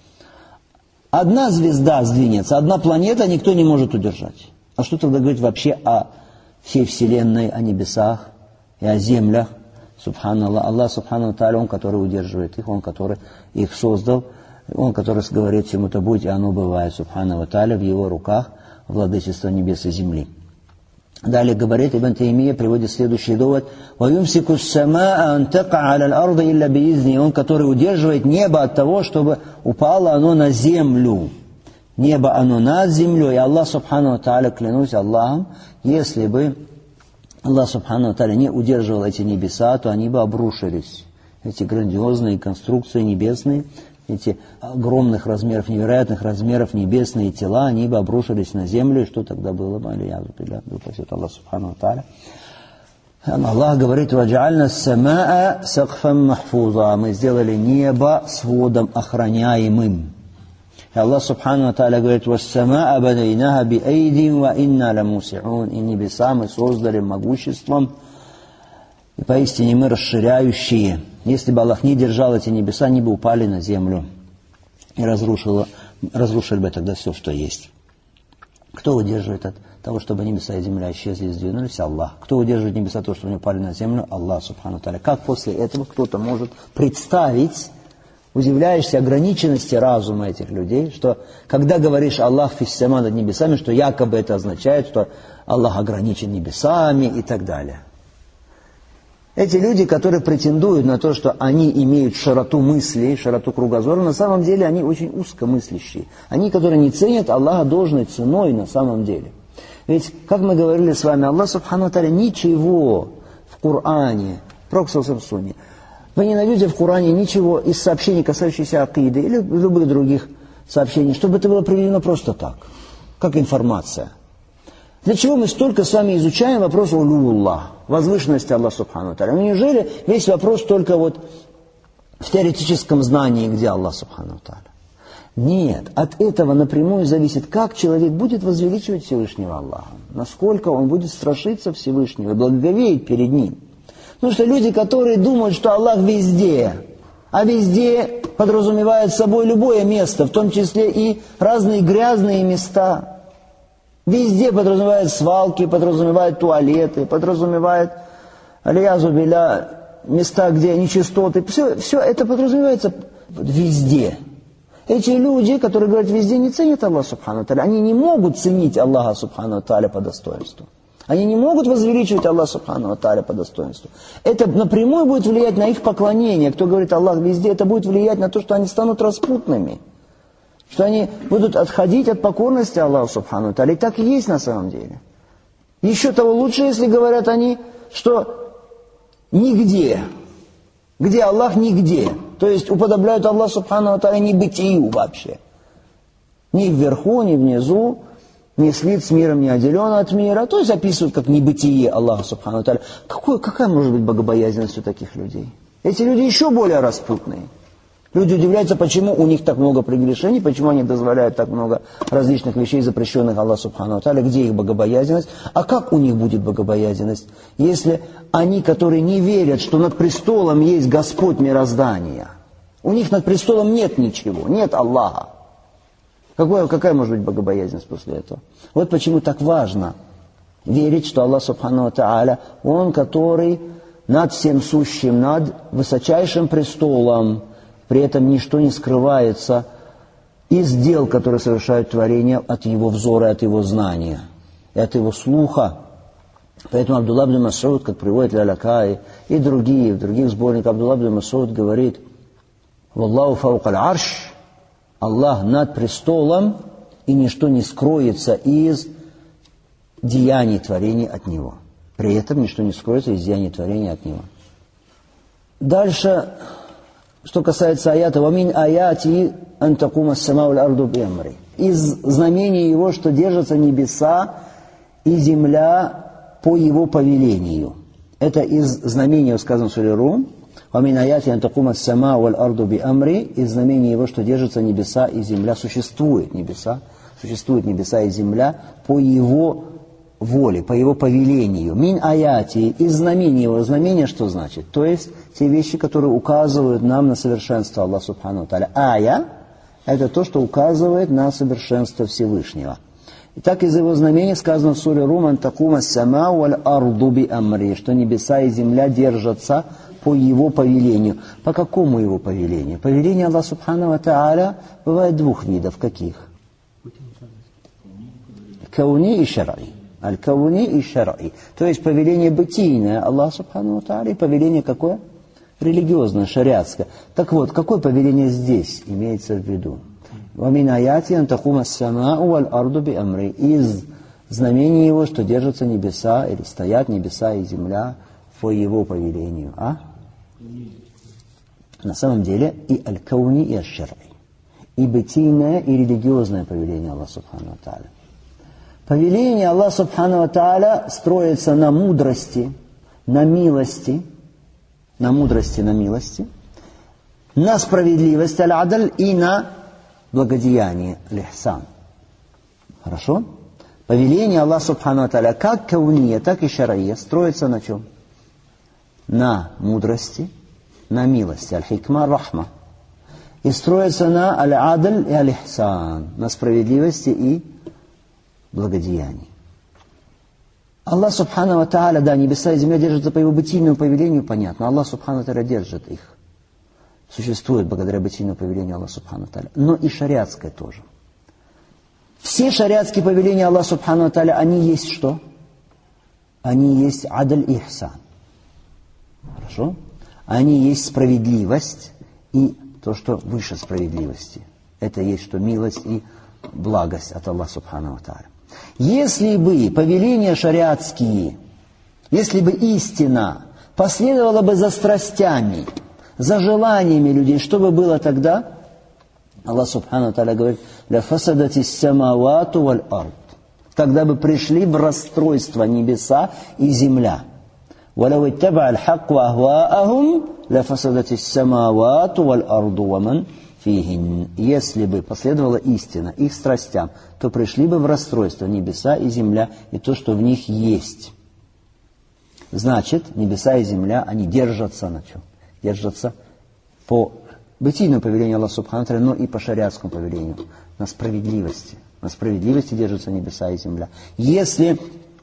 Одна звезда сдвинется, одна планета никто не может удержать. А что тогда говорить вообще о всей Вселенной, о небесах и о землях? Субханаллах. Аллах Субхану ва Тааля, Он, который удерживает их, Он, который их создал, Он, который говорит чему-то будь, и оно бывает. Субхану ва Тааля, в Его руках владычество небес и земли. Далее говорит Ибн Таймия, приводит следующий довод. وَيُمْسِكُ السَّمَاءَ أَنْ تَقَعَ عَلَى الْأَرْضِ إِلَّا بِإِذْنِهِ. Он, который удерживает небо от того, чтобы упало оно на землю. Небо оно над землей. И Аллах Субхану ва Тааля, клянусь Аллахом, если бы Аллах Субхану ва Тааля не удерживал эти небеса, то они бы обрушились. Эти грандиозные конструкции небесные, эти огромных размеров, невероятных размеров небесные тела, они бы обрушились на землю, и что тогда было бы? Аллах Субхану ва Тааля. Аллах говорит: «Ваджа'альна ас-самаа сакфан махфуза». Мы сделали небо сводом охраняемым. И Аллах Субхану ва Тааля говорит: «Вас-самаа банайнаха биайдин ва инна ламуси'ун». И небеса мы создали могуществом, и поистине мы расширяющие. Если бы Аллах не держал эти небеса, они бы упали на землю и разрушили бы тогда все, что есть. Кто удерживает от того, чтобы небеса и земля исчезли и сдвинулись? Аллах. Кто удерживает небеса от того, чтобы они упали на землю? Аллах Субхану ва Тааля. Как после этого кто-то может представить, удивляешься ограниченности разума этих людей, что когда говоришь «Аллах фиссама» над небесами, что якобы это означает, что Аллах ограничен небесами и так далее. Эти люди, которые претендуют на то, что они имеют широту мысли, широту кругозора, на самом деле они очень узкомыслящие. Они, которые не ценят Аллаха должной ценой на самом деле. Ведь, как мы говорили с вами, Аллах Субхану ва Тааля ничего в Коране, в Пророке Сунне, вы не найдете в Коране ничего из сообщений, касающихся акиды или любых других сообщений, чтобы это было приведено просто так, как информация. Для чего мы столько с вами изучаем вопрос улуллах, возвышенности Аллаха Субхану ва Тааля? Неужели весь вопрос только вот в теоретическом знании, где Аллах Субхану ва Тааля? Нет, от этого напрямую зависит, как человек будет возвеличивать Всевышнего Аллаха, насколько он будет страшиться Всевышнего и благоговеять перед Ним. Потому что люди, которые думают, что Аллах везде, а везде подразумевает собой любое место, в том числе и разные грязные места. Везде подразумевает свалки, подразумевает туалеты, подразумевает алиязу биля, места, где нечистоты. Все это подразумевается везде. Эти люди, которые говорят везде, не ценят Аллаха Субхану ва Тааля. Они не могут ценить Аллаха Субхану ва Тааля по достоинству. Они не могут возвеличивать Аллаха Субхану ва Тааля по достоинству. Это напрямую будет влиять на их поклонение. Кто говорит Аллах везде, это будет влиять на то, что они станут распутными. Что они будут отходить от покорности Аллаху Субхану ва Тааля. И так и есть на самом деле. Еще того лучше, если говорят они, что нигде. Где Аллах, нигде. То есть уподобляют Аллах Субхану ва Тааля небытию вообще. Ни вверху, ни внизу, ни слит с миром, не отделен от мира. То есть описывают как небытие Аллаха Субхану ва Тааля. Какая может быть богобоязненность у таких людей? Эти люди еще более распутные. Люди удивляются, почему у них так много прегрешений, почему они дозволяют так много различных вещей, запрещенных Аллаху Субхану ва Тааля, где их богобоязненность. А как у них будет богобоязненность, если они, которые не верят, что над престолом есть Господь мироздания, у них над престолом нет ничего, нет Аллаха. Какая может быть богобоязненность после этого? Вот почему так важно верить, что Аллах Субхану ва Тааля, Он, который над всем сущим, над высочайшим престолом, при этом ничто не скрывается из дел, которые совершают творения, от его взора, от его знания, и от его слуха. Поэтому Абдулла ибн Мас'уд, как приводит Лялакай, и другие, в других сборниках, Абдулла ибн Мас'уд говорит: «Валлаху фаукаль арш», Аллах над престолом, и ничто не скроется из деяний творений от Него. При этом ничто не скроется из деяний творений от Него. Дальше, что касается аята, «Вамин аяти антакума ас-самау валь-арду би-амри». Из знамений Его, что держатся небеса и земля по Его повелению. Это из знамений, сказано в суре Рум, «Вамин аяти антакума ас-самау валь-арду би-амри». Из знамений Его, что держатся небеса и земля, существуют небеса и земля по Его воле, по Его повелению. «Мин аяти», из знамений Его. Знамение что значит? То есть те вещи, которые указывают нам на совершенство Аллаха Субхану ва Тааля. Ая – это то, что указывает на совершенство Всевышнего. Итак, из его знамений сказано в суре Рум: «Антакума ас-самау валь-арду би-амри», что небеса и земля держатся по Его повелению. По какому Его повелению? Повеление Аллаха Субхану ва Тааля бывает двух видов. Каких? Кауни и шар'и. Аль-кауни и шар'и. То есть повеление бытийное Аллах Субхану ва Тааля и повеление какое? Религиозное, шариатское. Так вот, какое повеление здесь имеется в виду? وَمِنْ آيَاتِ أَنْ تَقُومَ السَّمَاءُ وَالْأَرْضُ بِأَمْرِهِ. Из знамений его, что держатся небеса, или стоят небеса и земля по его повелению. На самом деле и аль-кауни, и аль-шар'и. И бытийное, и религиозное повеление Аллаха Субхану ва Тааля. Повеление Аллаха Субхану ва Тааля строится на мудрости, на милости, на справедливости, аль-адаль, и на благодеяние, аль-ихсан. Хорошо? Повеление Аллаха Субхану ва Тааля, как кауния, так и шар'ия, строится на чем? На мудрости, на милости, аль-хикма, рахма. И строится на аль-адаль и аль-ихсан, на справедливости и благодеянии. Аллах Субхану ва Тааля, да, небеса и земля держатся по его бытийному повелению, понятно. Аллах Субхану ва Тааля держит их. Существует благодаря бытийному повелению Аллаха Субхану ва Тааля. Но и шариатское тоже. Все шариатские повеления Аллаха Субхану ва Тааля, они есть что? Они есть адаль и ихсан. Хорошо? Они есть справедливость и то, что выше справедливости. Это есть что милость и благость от Аллаха Субхану ва Тааля. Если бы повеления шариатские, если бы истина последовала бы за страстями, за желаниями людей, что бы было тогда? Аллах Субхану ва Тааля говорит: «Ля-фасадати ас-самавату валь-ард». Тогда бы пришли в расстройство небеса и земля. «Валау иттаба аль-хакку ахваахум, ля-фасадати ас-самавату валь-арду ваман фихин». Если бы последовала истина их страстям, то пришли бы в расстройство небеса и земля и то, что в них есть. Значит, небеса и земля, они держатся на чем? Держатся по бытийному повелению Аллаха Субхану ва Тааля, но и по шариатскому повелению, на справедливости. На справедливости держатся небеса и земля. Если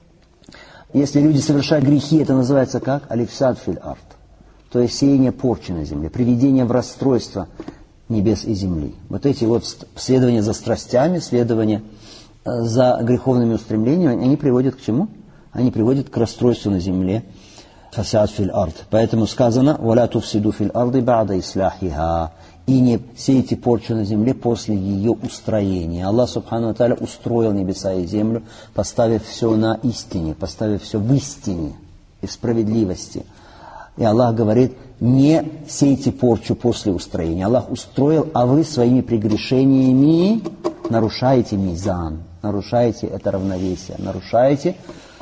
люди совершают грехи, это называется как? Алифсад фил ард. То есть сеяние порчи на земле, приведение в расстройство небес и земли. Вот эти вот следования за страстями, следования за греховными устремлениями, они приводят к чему? Они приводят к расстройству на земле. Фасад фил ард. Поэтому сказано: «Валя туфсиду фил арды ба'да исляхиха». И не сейте порчу на земле после ее устроения. Аллах Субхану ва Тааля устроил небеса и землю, поставив все на истине, поставив все в истине и в справедливости. И Аллах говорит: не сейте порчу после устроения. Аллах устроил, а вы своими прегрешениями нарушаете мизан, нарушаете это равновесие, нарушаете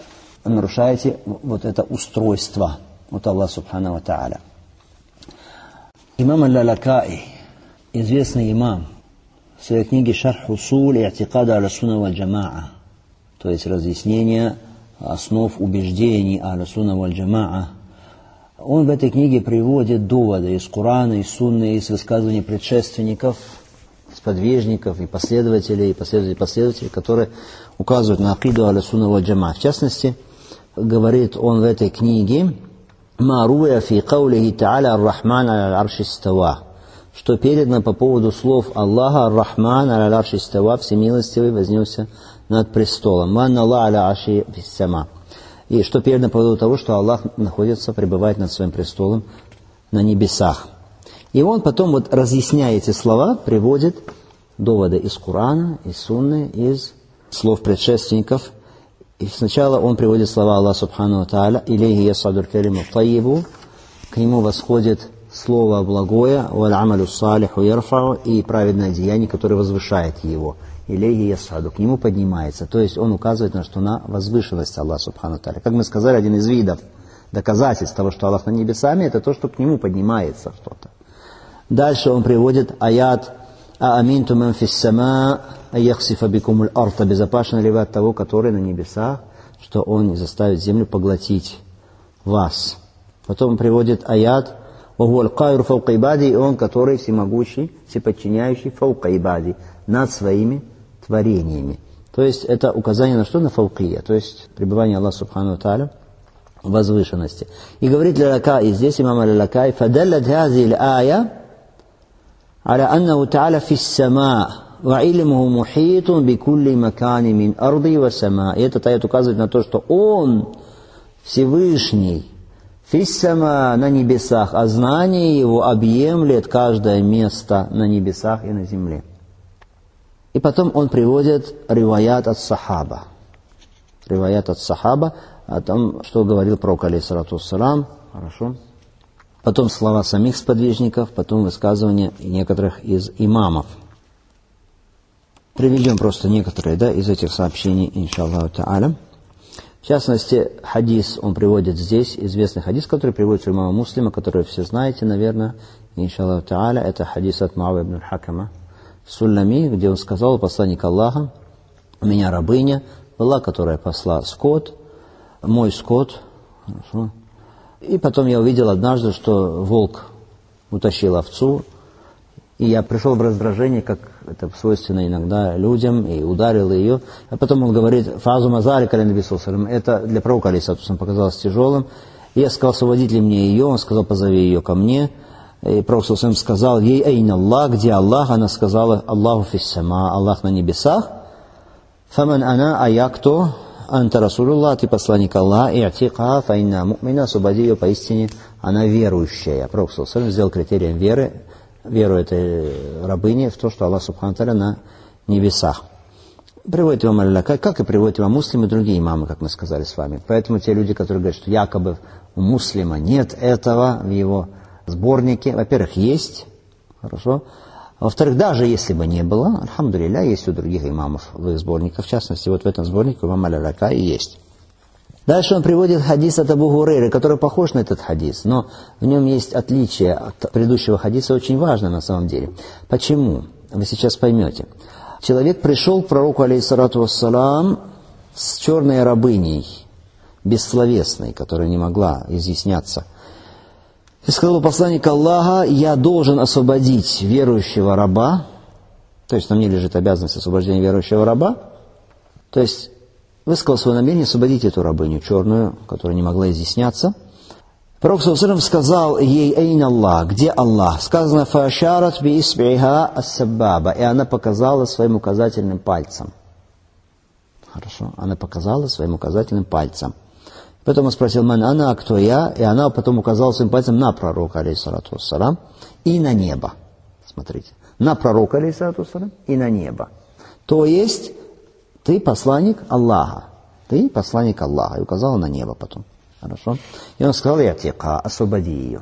вот это устройство от Аллаха Субхану ва Тааля. Имам аль-Лалакаи, известный имам, в своей книге «Шарх усуль и'тикада ахлю-сунна валь-джамаа», то есть разъяснение основ убеждений ахлю-сунна валь-джамаа, он в этой книге приводит доводы из Корана, из Сунны, из высказываний предшественников, сподвижников и последователей, которые указывают на акиду ахлю-сунна валь-джамаа. В частности, говорит он в этой книге: «Ма руя фи каулихи та'аля ар-Рахман аля-ар-арши става», что передано по поводу слов Аллаха: «Ар-Рахман аля-ар-арши става», всемилостивый вознесся над престолом. «Манна Аллах аля-арши фис-сама». И что передано по поводу того, что Аллах находится, пребывает над своим престолом на небесах. И он потом вот, разъясняя эти слова, приводит доводы из Корана, из Сунны, из слов предшественников. И сначала он приводит слова Аллаха Субхану ва Тааля: «Илейхи ясадур калиму тайибу», к нему восходит слово благое, «Валь амалю салиху ярфау», и праведное деяние, которое возвышает его. «Илейхи ясаду», к нему поднимается. То есть он указывает на что? На возвышенность Аллаха Субхану ва Тааля. Как мы сказали, один из видов доказательств того, что Аллах над небесами, это то, что к нему поднимается что-то. Дальше он приводит аят: «Ааминту ман фис сама яхсифа бикумуль ард». Безопасны ли вы от того, который на небесах, что он не заставит землю поглотить вас. Потом он приводит аят: «Вахуаль кайру фаука ибади», и он, который всемогущий, всеподчиняющий, фаука ибади, над своими творениями. То есть это указание на что? На фаукия, то есть пребывание Аллаха Субхану ва Тааля в возвышенности. И говорит Лалакаи, здесь имам Лалакаи: «Фадаллат хази л-ая аля аннаху та'аля фис-сама ва илмуху мухитун бикулли макани мин арди ва сама. И этот аят указывает на то, что Он, Всевышний, фиссама, на небесах, а знание Его объемлет каждое место на небесах и на земле. И потом он приводит риваят от сахаба. Риваят от сахаба о том, что говорил пророк, алейхиссалату вассалам. Хорошо. Потом слова самих сподвижников, потом высказывания некоторых из имамов. Приведем просто некоторые из этих сообщений, иншаллаху та'аля. В частности, хадис он приводит здесь, известный хадис, который приводится у имама Муслима, который все знаете, наверное, иншаллаху та'аля. Это хадис от Муавия ибн аль-Хакама Суллами, где он сказал: посланник Аллаха, у меня рабыня была, которая пасла скот, мой скот. Хорошо. И потом я увидел однажды, что волк утащил овцу, и я пришел в раздражение, как это свойственно иногда людям, и ударил ее. А потом он говорит: фазу мазари калян бисусалям. Это для пророка алейхиссалату показалось тяжелым. И я сказал: освободить ли мне ее? Он сказал: позови ее ко мне. И пророк сказал ей: айна Аллах, где Аллах? Она сказала: Аллаху фиссама, Аллах на небесах. Фаман ана, а я кто? Анта Расулуллах, ты посланник Аллаха, и атиха файна мумина, освободи ее, поистине она верующая. Пророк сделал критерием веры, веру этой рабыни в то, что Аллах субхану та'аля на небесах. Приводит имам Аль-Лакай, как и приводит имам Муслим и другие имамы, как мы сказали с вами. Поэтому те люди, которые говорят, что якобы у Муслима нет этого в его сборнике, во-первых, есть, хорошо. Во-вторых, даже если бы не было, альхамдулилля, есть у других имамов в их сборниках, в частности, вот в этом сборнике у имама Аль-Лакай есть. Дальше он приводит хадис от Абу Гурейры, который похож на этот хадис, но в нем есть отличие от предыдущего хадиса, очень важно на самом деле. Почему? Вы сейчас поймете. Человек пришел к пророку, алейхиссалату вассалам, с черной рабыней, бессловесной, которая не могла изъясняться. И сказал посланник Аллаха: я должен освободить верующего раба, то есть на мне лежит обязанность освобождения верующего раба, то есть высказал свое намерение освободить эту рабыню черную, которая не могла изъясняться. Пророк сказал ей: айна Аллах, где Аллах? Сказано: фашарат би исбиха ас-саббаба, и она показала своим указательным пальцем. Хорошо, она показала своим указательным пальцем. Потом он спросил: ман ана, кто я? И она потом указала своим пальцем на пророка, алейхиссалату вассалам, и на небо. Смотрите, на пророка, алейхиссалату вассалам, и на небо. То есть, ты посланник Аллаха. Ты посланник Аллаха. И указала на небо потом. Хорошо? И он сказал: я тика, освободи ее.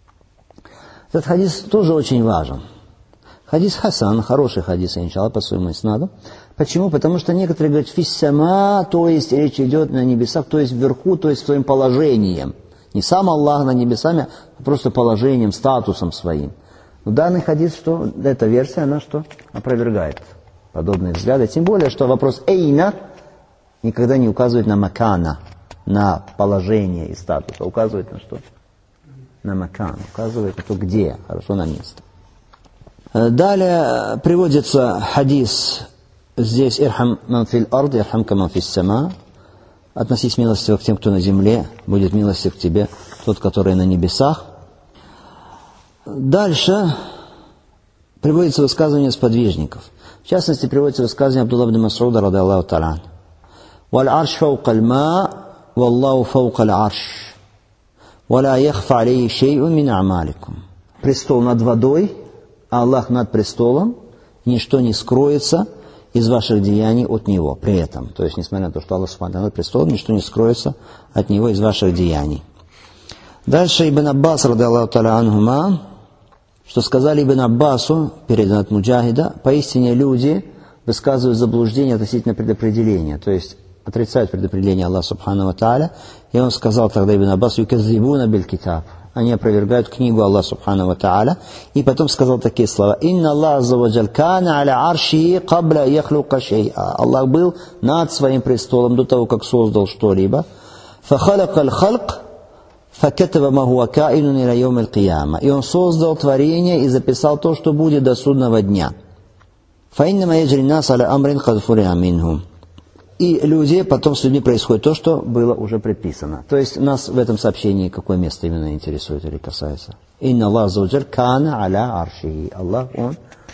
Этот хадис тоже очень важен. Хадис хасан, хороший хадис, иншаллах, по своему иснаду. Почему? Потому что некоторые говорят: фиссама, то есть речь идет на небесах, то есть вверху, то есть своим положением. Не сам Аллах на небесами, а просто положением, статусом своим. Но данный хадис, что эта версия, она что? Опровергает подобные взгляды. Тем более, что вопрос эйна никогда не указывает на макана, на положение и статус, а указывает на что? На макан, указывает на то, где, хорошо, на место. Далее приводится хадис здесь: «Ирхам ман фил ард, ирхамка ман фис сама». Относись милостиво к тем, кто на земле, будет милостив к тебе тот, который на небесах. Дальше приводится высказывание сподвижников. В частности, приводится высказывание Абдулла ибн Мас'уда, радиаллаху та'аля. «Валь арш фаука аль-ма, валлаху фаука аль-арш, валя яхфа алейхи шей'ун мин а'маликум». Престол над водой, а Аллах над престолом, ничто не скроется из ваших деяний от Него при этом. То есть, несмотря на то, что Аллах субхану над престолом, ничто не скроется от Него из ваших деяний. Дальше Ибн Аббас, радиаллаху та'аля анхума, что сказали Ибн Аббасу, передано от Муджахида: поистине люди высказывают заблуждение относительно предопределения, то есть отрицают предопределение Аллаха субхану ва тааля. И он сказал тогда Ибн Аббас: юказзибуна биль китаб, они опровергают книгу Аллаха субхану ва тааля. И потом сказал такие слова: инна Аллах азза ва джаль кана аля арши кабля яхлука шей'a. Аллах был над своим престолом до того, как создал что-либо. Фахалака аль-халк факатаба ма хуа каинун иля йом аль-кияма. И он создал творение и записал то, что будет до судного дня. Фаиннама яджри нас аля амрин кад фуриа минхум. И люди, потом с людьми происходит то, что было уже предписано. То есть нас в этом сообщении какое место именно интересует или касается? Инна Аллах азза ва джаль кана аля арши. Аллах, Он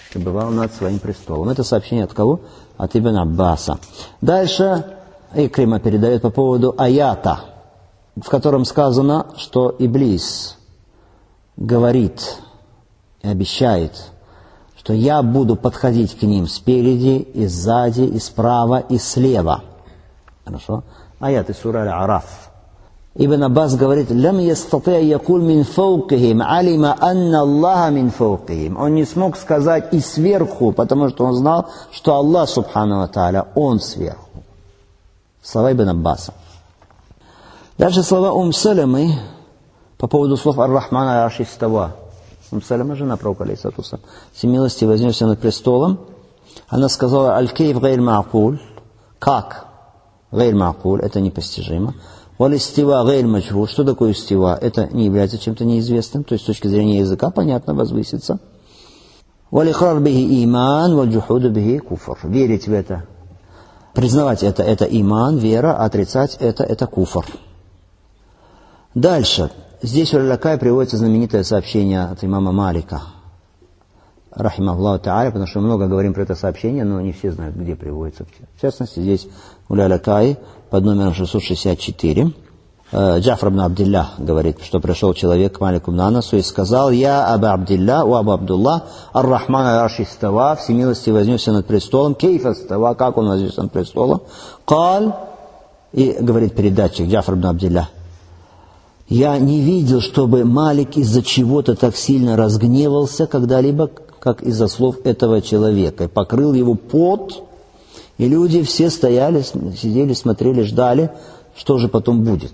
пребывал над своим престолом. Это сообщение от кого? От Ибн Аббаса. Дальше Икрима передает по поводу аята, в котором сказано, что Иблис говорит и обещает, что я буду подходить к ним спереди, и сзади, и справа, и слева. Хорошо? Аят из суры Аль-Араф. Ибн Аббас говорит, «Лям ястати' якуль мин фаукихим, алима анна Аллаха мин фаукихим». Он не смог сказать и сверху, потому что он знал, что Аллах, субхану ва тааля, Он сверху. Слова Ибн Аббаса. Дальше слова Саламы по поводу слов Ар-Рахман аль-Арши истава. Салама, жена пророка, алейхиссалату вассалам, всемилости вознесся над престолом. Она сказала, «Аль-кейф гайр ма'куль». Как? Гайр ма'куль, это непостижимо. «Валь-истива гайр маджхул». Что такое истива? Это не является чем-то неизвестным, то есть с точки зрения языка, понятно, возвысится. «Валь-ихрар бихи иман, валь-джухуду бихи куфр». Верить в это, признавать это иман, вера, отрицать это куфр. Дальше. Здесь в Аль-Лакай приводится знаменитое сообщение от имама Малика, рахимахуллаху тааля, потому что мы много говорим про это сообщение, но не все знают, где приводится. В частности, здесь в Аль-Лакай под номером 664 Джафр ибн Абдилля говорит, что пришел человек к Малику ибн Анасу и сказал, «Я Аба Абдилля, у Аба Абдулла, Ар-Рахман аль-Арши истава, всемилости вознесся над престолом, кейфа истава, как он вознесся над престолом, каль», и говорит передатчик Джафр ибн Абдилля, «Я не видел, чтобы Малик из-за чего-то так сильно разгневался когда-либо, как из-за слов этого человека. И покрыл его пот, и люди все стояли, сидели, смотрели, ждали, что же потом будет».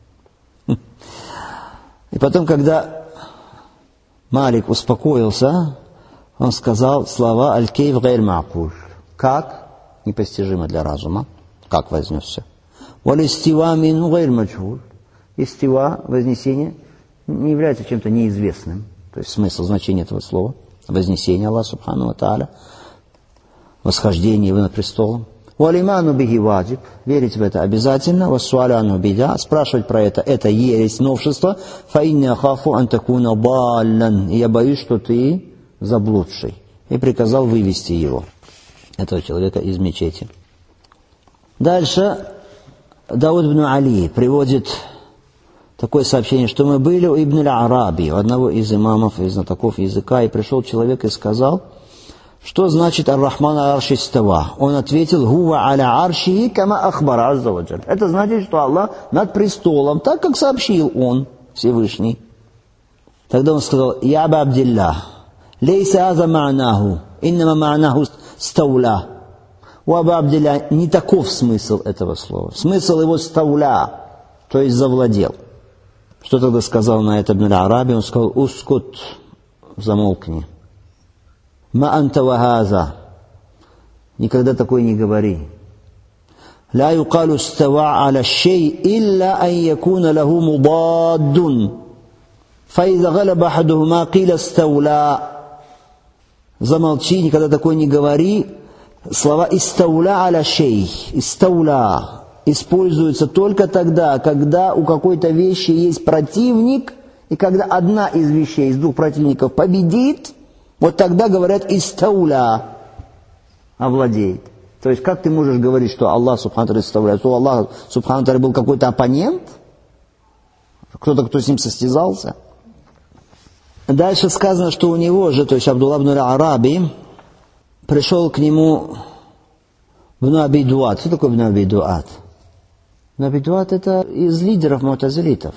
И потом, когда Малик успокоился, он сказал слова «Аль-кейф гайр ма'куль». Как? Непостижимо для разума. Как вознесся. «Валь-истива мин гайр маджхул». Истива, вознесение, не является чем-то неизвестным. То есть смысл, значение этого слова. Вознесение Аллаха субхану ва тааля. Восхождение его над престолом. «Валиману бихи ваджиб». Верить в это обязательно. «Вассуаляну бидя». Спрашивать про это ересь, новшество. «Фаинни ахафу антакуна баллан». И я боюсь, что ты заблудший. И приказал вывести его, этого человека, из мечети. Дальше Дауд ибн Али приводит такое сообщение, что мы были у Ибн аль-Араби, у одного из имамов и знатоков языка, и пришел человек и сказал, что значит «Ар-Рахман аль-Арши истава». Он ответил «Хува аля аршихи кама ахбара азза ва джаль». Это значит, что Аллах над престолом, так как сообщил Он, Всевышний. Тогда он сказал «Я Аба Абдилля, лейса аза ма'наху, иннама ма'наху стауля». У Аба Абдилля не таков смысл этого слова. Смысл его стауля, то есть завладел. Что тогда сказал на это Ибн аль-Араби? Он сказал, «Ускут, замолкни. Ма анта ва хаза». Никогда такое не говори. «Ла юкалу става аля шей, илля ан якуна лаху мудаддун. Фаиза галаба ахадухума киля стаула». Замолчи, никогда такое не говори. Слова «истауля аля шей», «истауля» используются только тогда, когда у какой-то вещи есть противник, и когда одна из вещей, из двух противников победит, вот тогда говорят «истауля», овладеет. То есть, как ты можешь говорить, что Аллах субхану ва тааля, что у Аллаха субхану ва тааля был какой-то оппонент, кто-то, кто с ним состязался? Дальше сказано, что у него же, то есть Абдулла ибн аль-Араби, пришел к нему Ибн Аби Дуат. Что такое Ибн Аби Дуат? Ибн Аби Дуат это из лидеров му'тазилитов.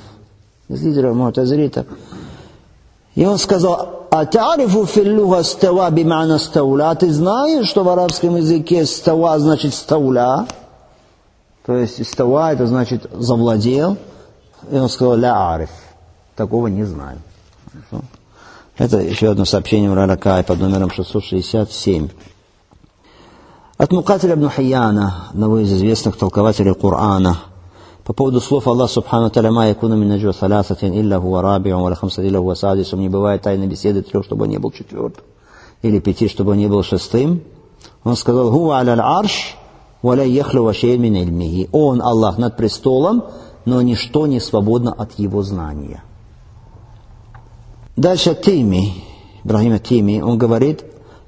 И он сказал, «Атарифу филлюга става бимана стауля». Ты знаешь, что в арабском языке става значит стауля? То есть става это значит завладел. И он сказал, «Ля ариф». Такого не знаю. Хорошо? Это еще одно сообщение в Аль-Лакай под номером 667. От Мукатиля ибн Хайяна, одного из известных толкователей Корана, по поводу слов Аллаха субхану ва тааля, «Ма якуна мин наджва саласатин илля хуа раби'ун ва ла хамсатин илля хуа садисум». Не бывает тайной беседы 3, чтобы он не был 4, или 5, чтобы он не был 6. Он сказал, «Хуа аля аль-арш, ва ла яхлу ва шей'ун мин ильмихи». Он, Аллах, над престолом, но ничто не свободно от его знания. Дальше Тейми, Ибрахим ат-Тейми, он говорит,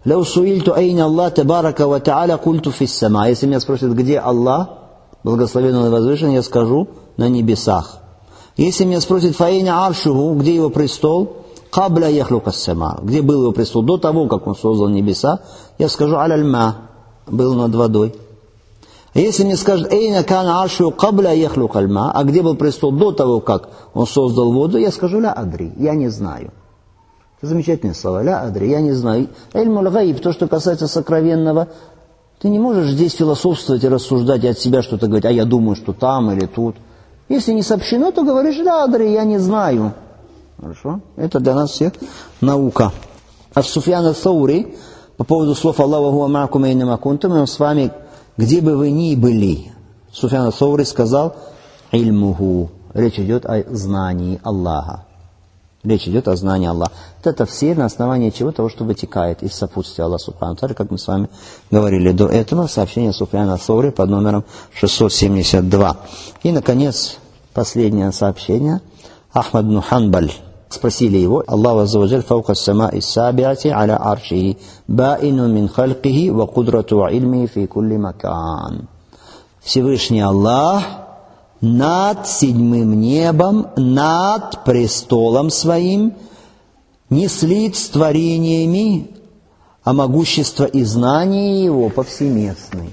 Ляу суильту айна Аллах табарака ва та'аля культу фис сама. Если меня спросят, где Аллах, благословенный и возвышенный, я скажу, на небесах. Если меня спросят, фаэйна аршуху, где его престол, кабля яхлука сама, где был его престол, до того, как он создал небеса, я скажу, аль-ма, был над водой. Если мне скажут, эйна кана аршуху кабля яхлука аль-ма, а где был престол до того, как он создал воду, я скажу, ля адри, я не знаю. Это замечательные слова, ля адри, я не знаю. Эльмуль гаиб, то, что касается сокровенного, ты не можешь здесь философствовать и рассуждать и от себя что-то говорить, а я думаю, что там или тут. Если не сообщено, то говоришь, ля адри, я не знаю. Хорошо? Это для нас всех наука. А в Суфьян ат-Таури, по поводу слов Аллаху ва ма'акум айна кунтум, он с вами, где бы вы ни были. Суфьян ат-Таури сказал, ильмуху. Речь идет о знании Аллаха. Речь идет о знании Аллаха. Это все на основании чего? Того, что вытекает из сопутствия Аллаха Субхану ва, как мы с вами говорили до этого, сообщение Суфьяна ат-Таури под номером 672. И, наконец, последнее сообщение. Ахмад бн Ханбаль. Спросили его, Аллах азза ва джаль фаука ас-сама'i ас-саби'ати аля аршихи, ба'ину мин халькихи ва кудрату ильмихи фи кулли макан. Всевышний Аллах над седьмым небом, над престолом своим, не слит с творениями, а могущество и знание его повсеместны.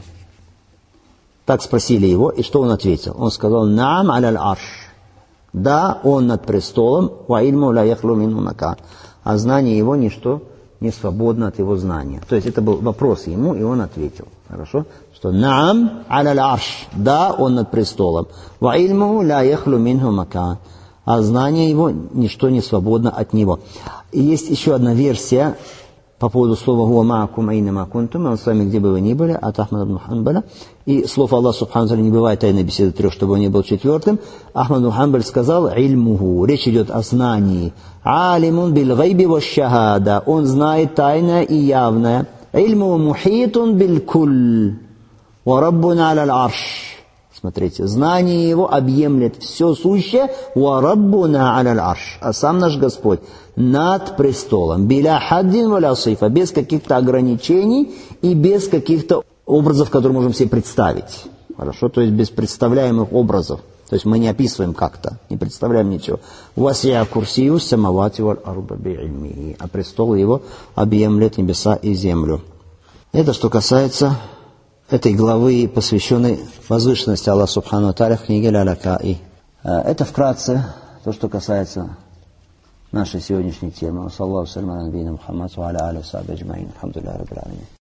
Так спросили его, и что он ответил? Он сказал, наам аля аль-арш. Да, он над престолом, ва ильму ла яхлу минху макан. А знание его ничто не свободно от его знания. То есть это был вопрос ему, и он ответил. Хорошо? Что наам аля аль-арш. Да, он над престолом. Ва ильму ла яхлу минху макан. А знание его ничто не свободно от него. И есть еще одна версия по поводу слова «Хуа ма'акум айна кунтум», он с вами где бы вы ни были, от Ахмада бн Ханбаля. И слов Аллах Субхану ва, не бывает тайной беседы трех, чтобы он не был четвертым. Ахмад бн Ханбаль сказал «Ильмуху». Речь идет о знании. «Алимун бил гайби ва шахада». Он знает тайное и явное. «Ильму мухитун бил куль». «Ва раббуна аля аль-арш». Смотрите, знание его объемлет все сущее, «Ва раббуна аля аль-арш». А сам наш Господь над престолом, «Биля хаддин валя сифа», без каких-то ограничений и без каких-то образов, которые можем себе представить. Хорошо? То есть без представляемых образов. То есть мы не описываем как-то, не представляем ничего. «Васиа курсию самавати валь арба би'ильмихи». А престол его объемлет небеса и землю. Это что касается этой главы, посвященной возвышенности Аллаха Субхану ва Тааля в книге Ля-Лакаи. Это вкратце то, что касается нашей сегодняшней темы. Саллаллаху алейхи ва саллям, Мухаммад ва аля алейхи ва сахбихи аджмаин. Алхамдулиллахи раббил аламин.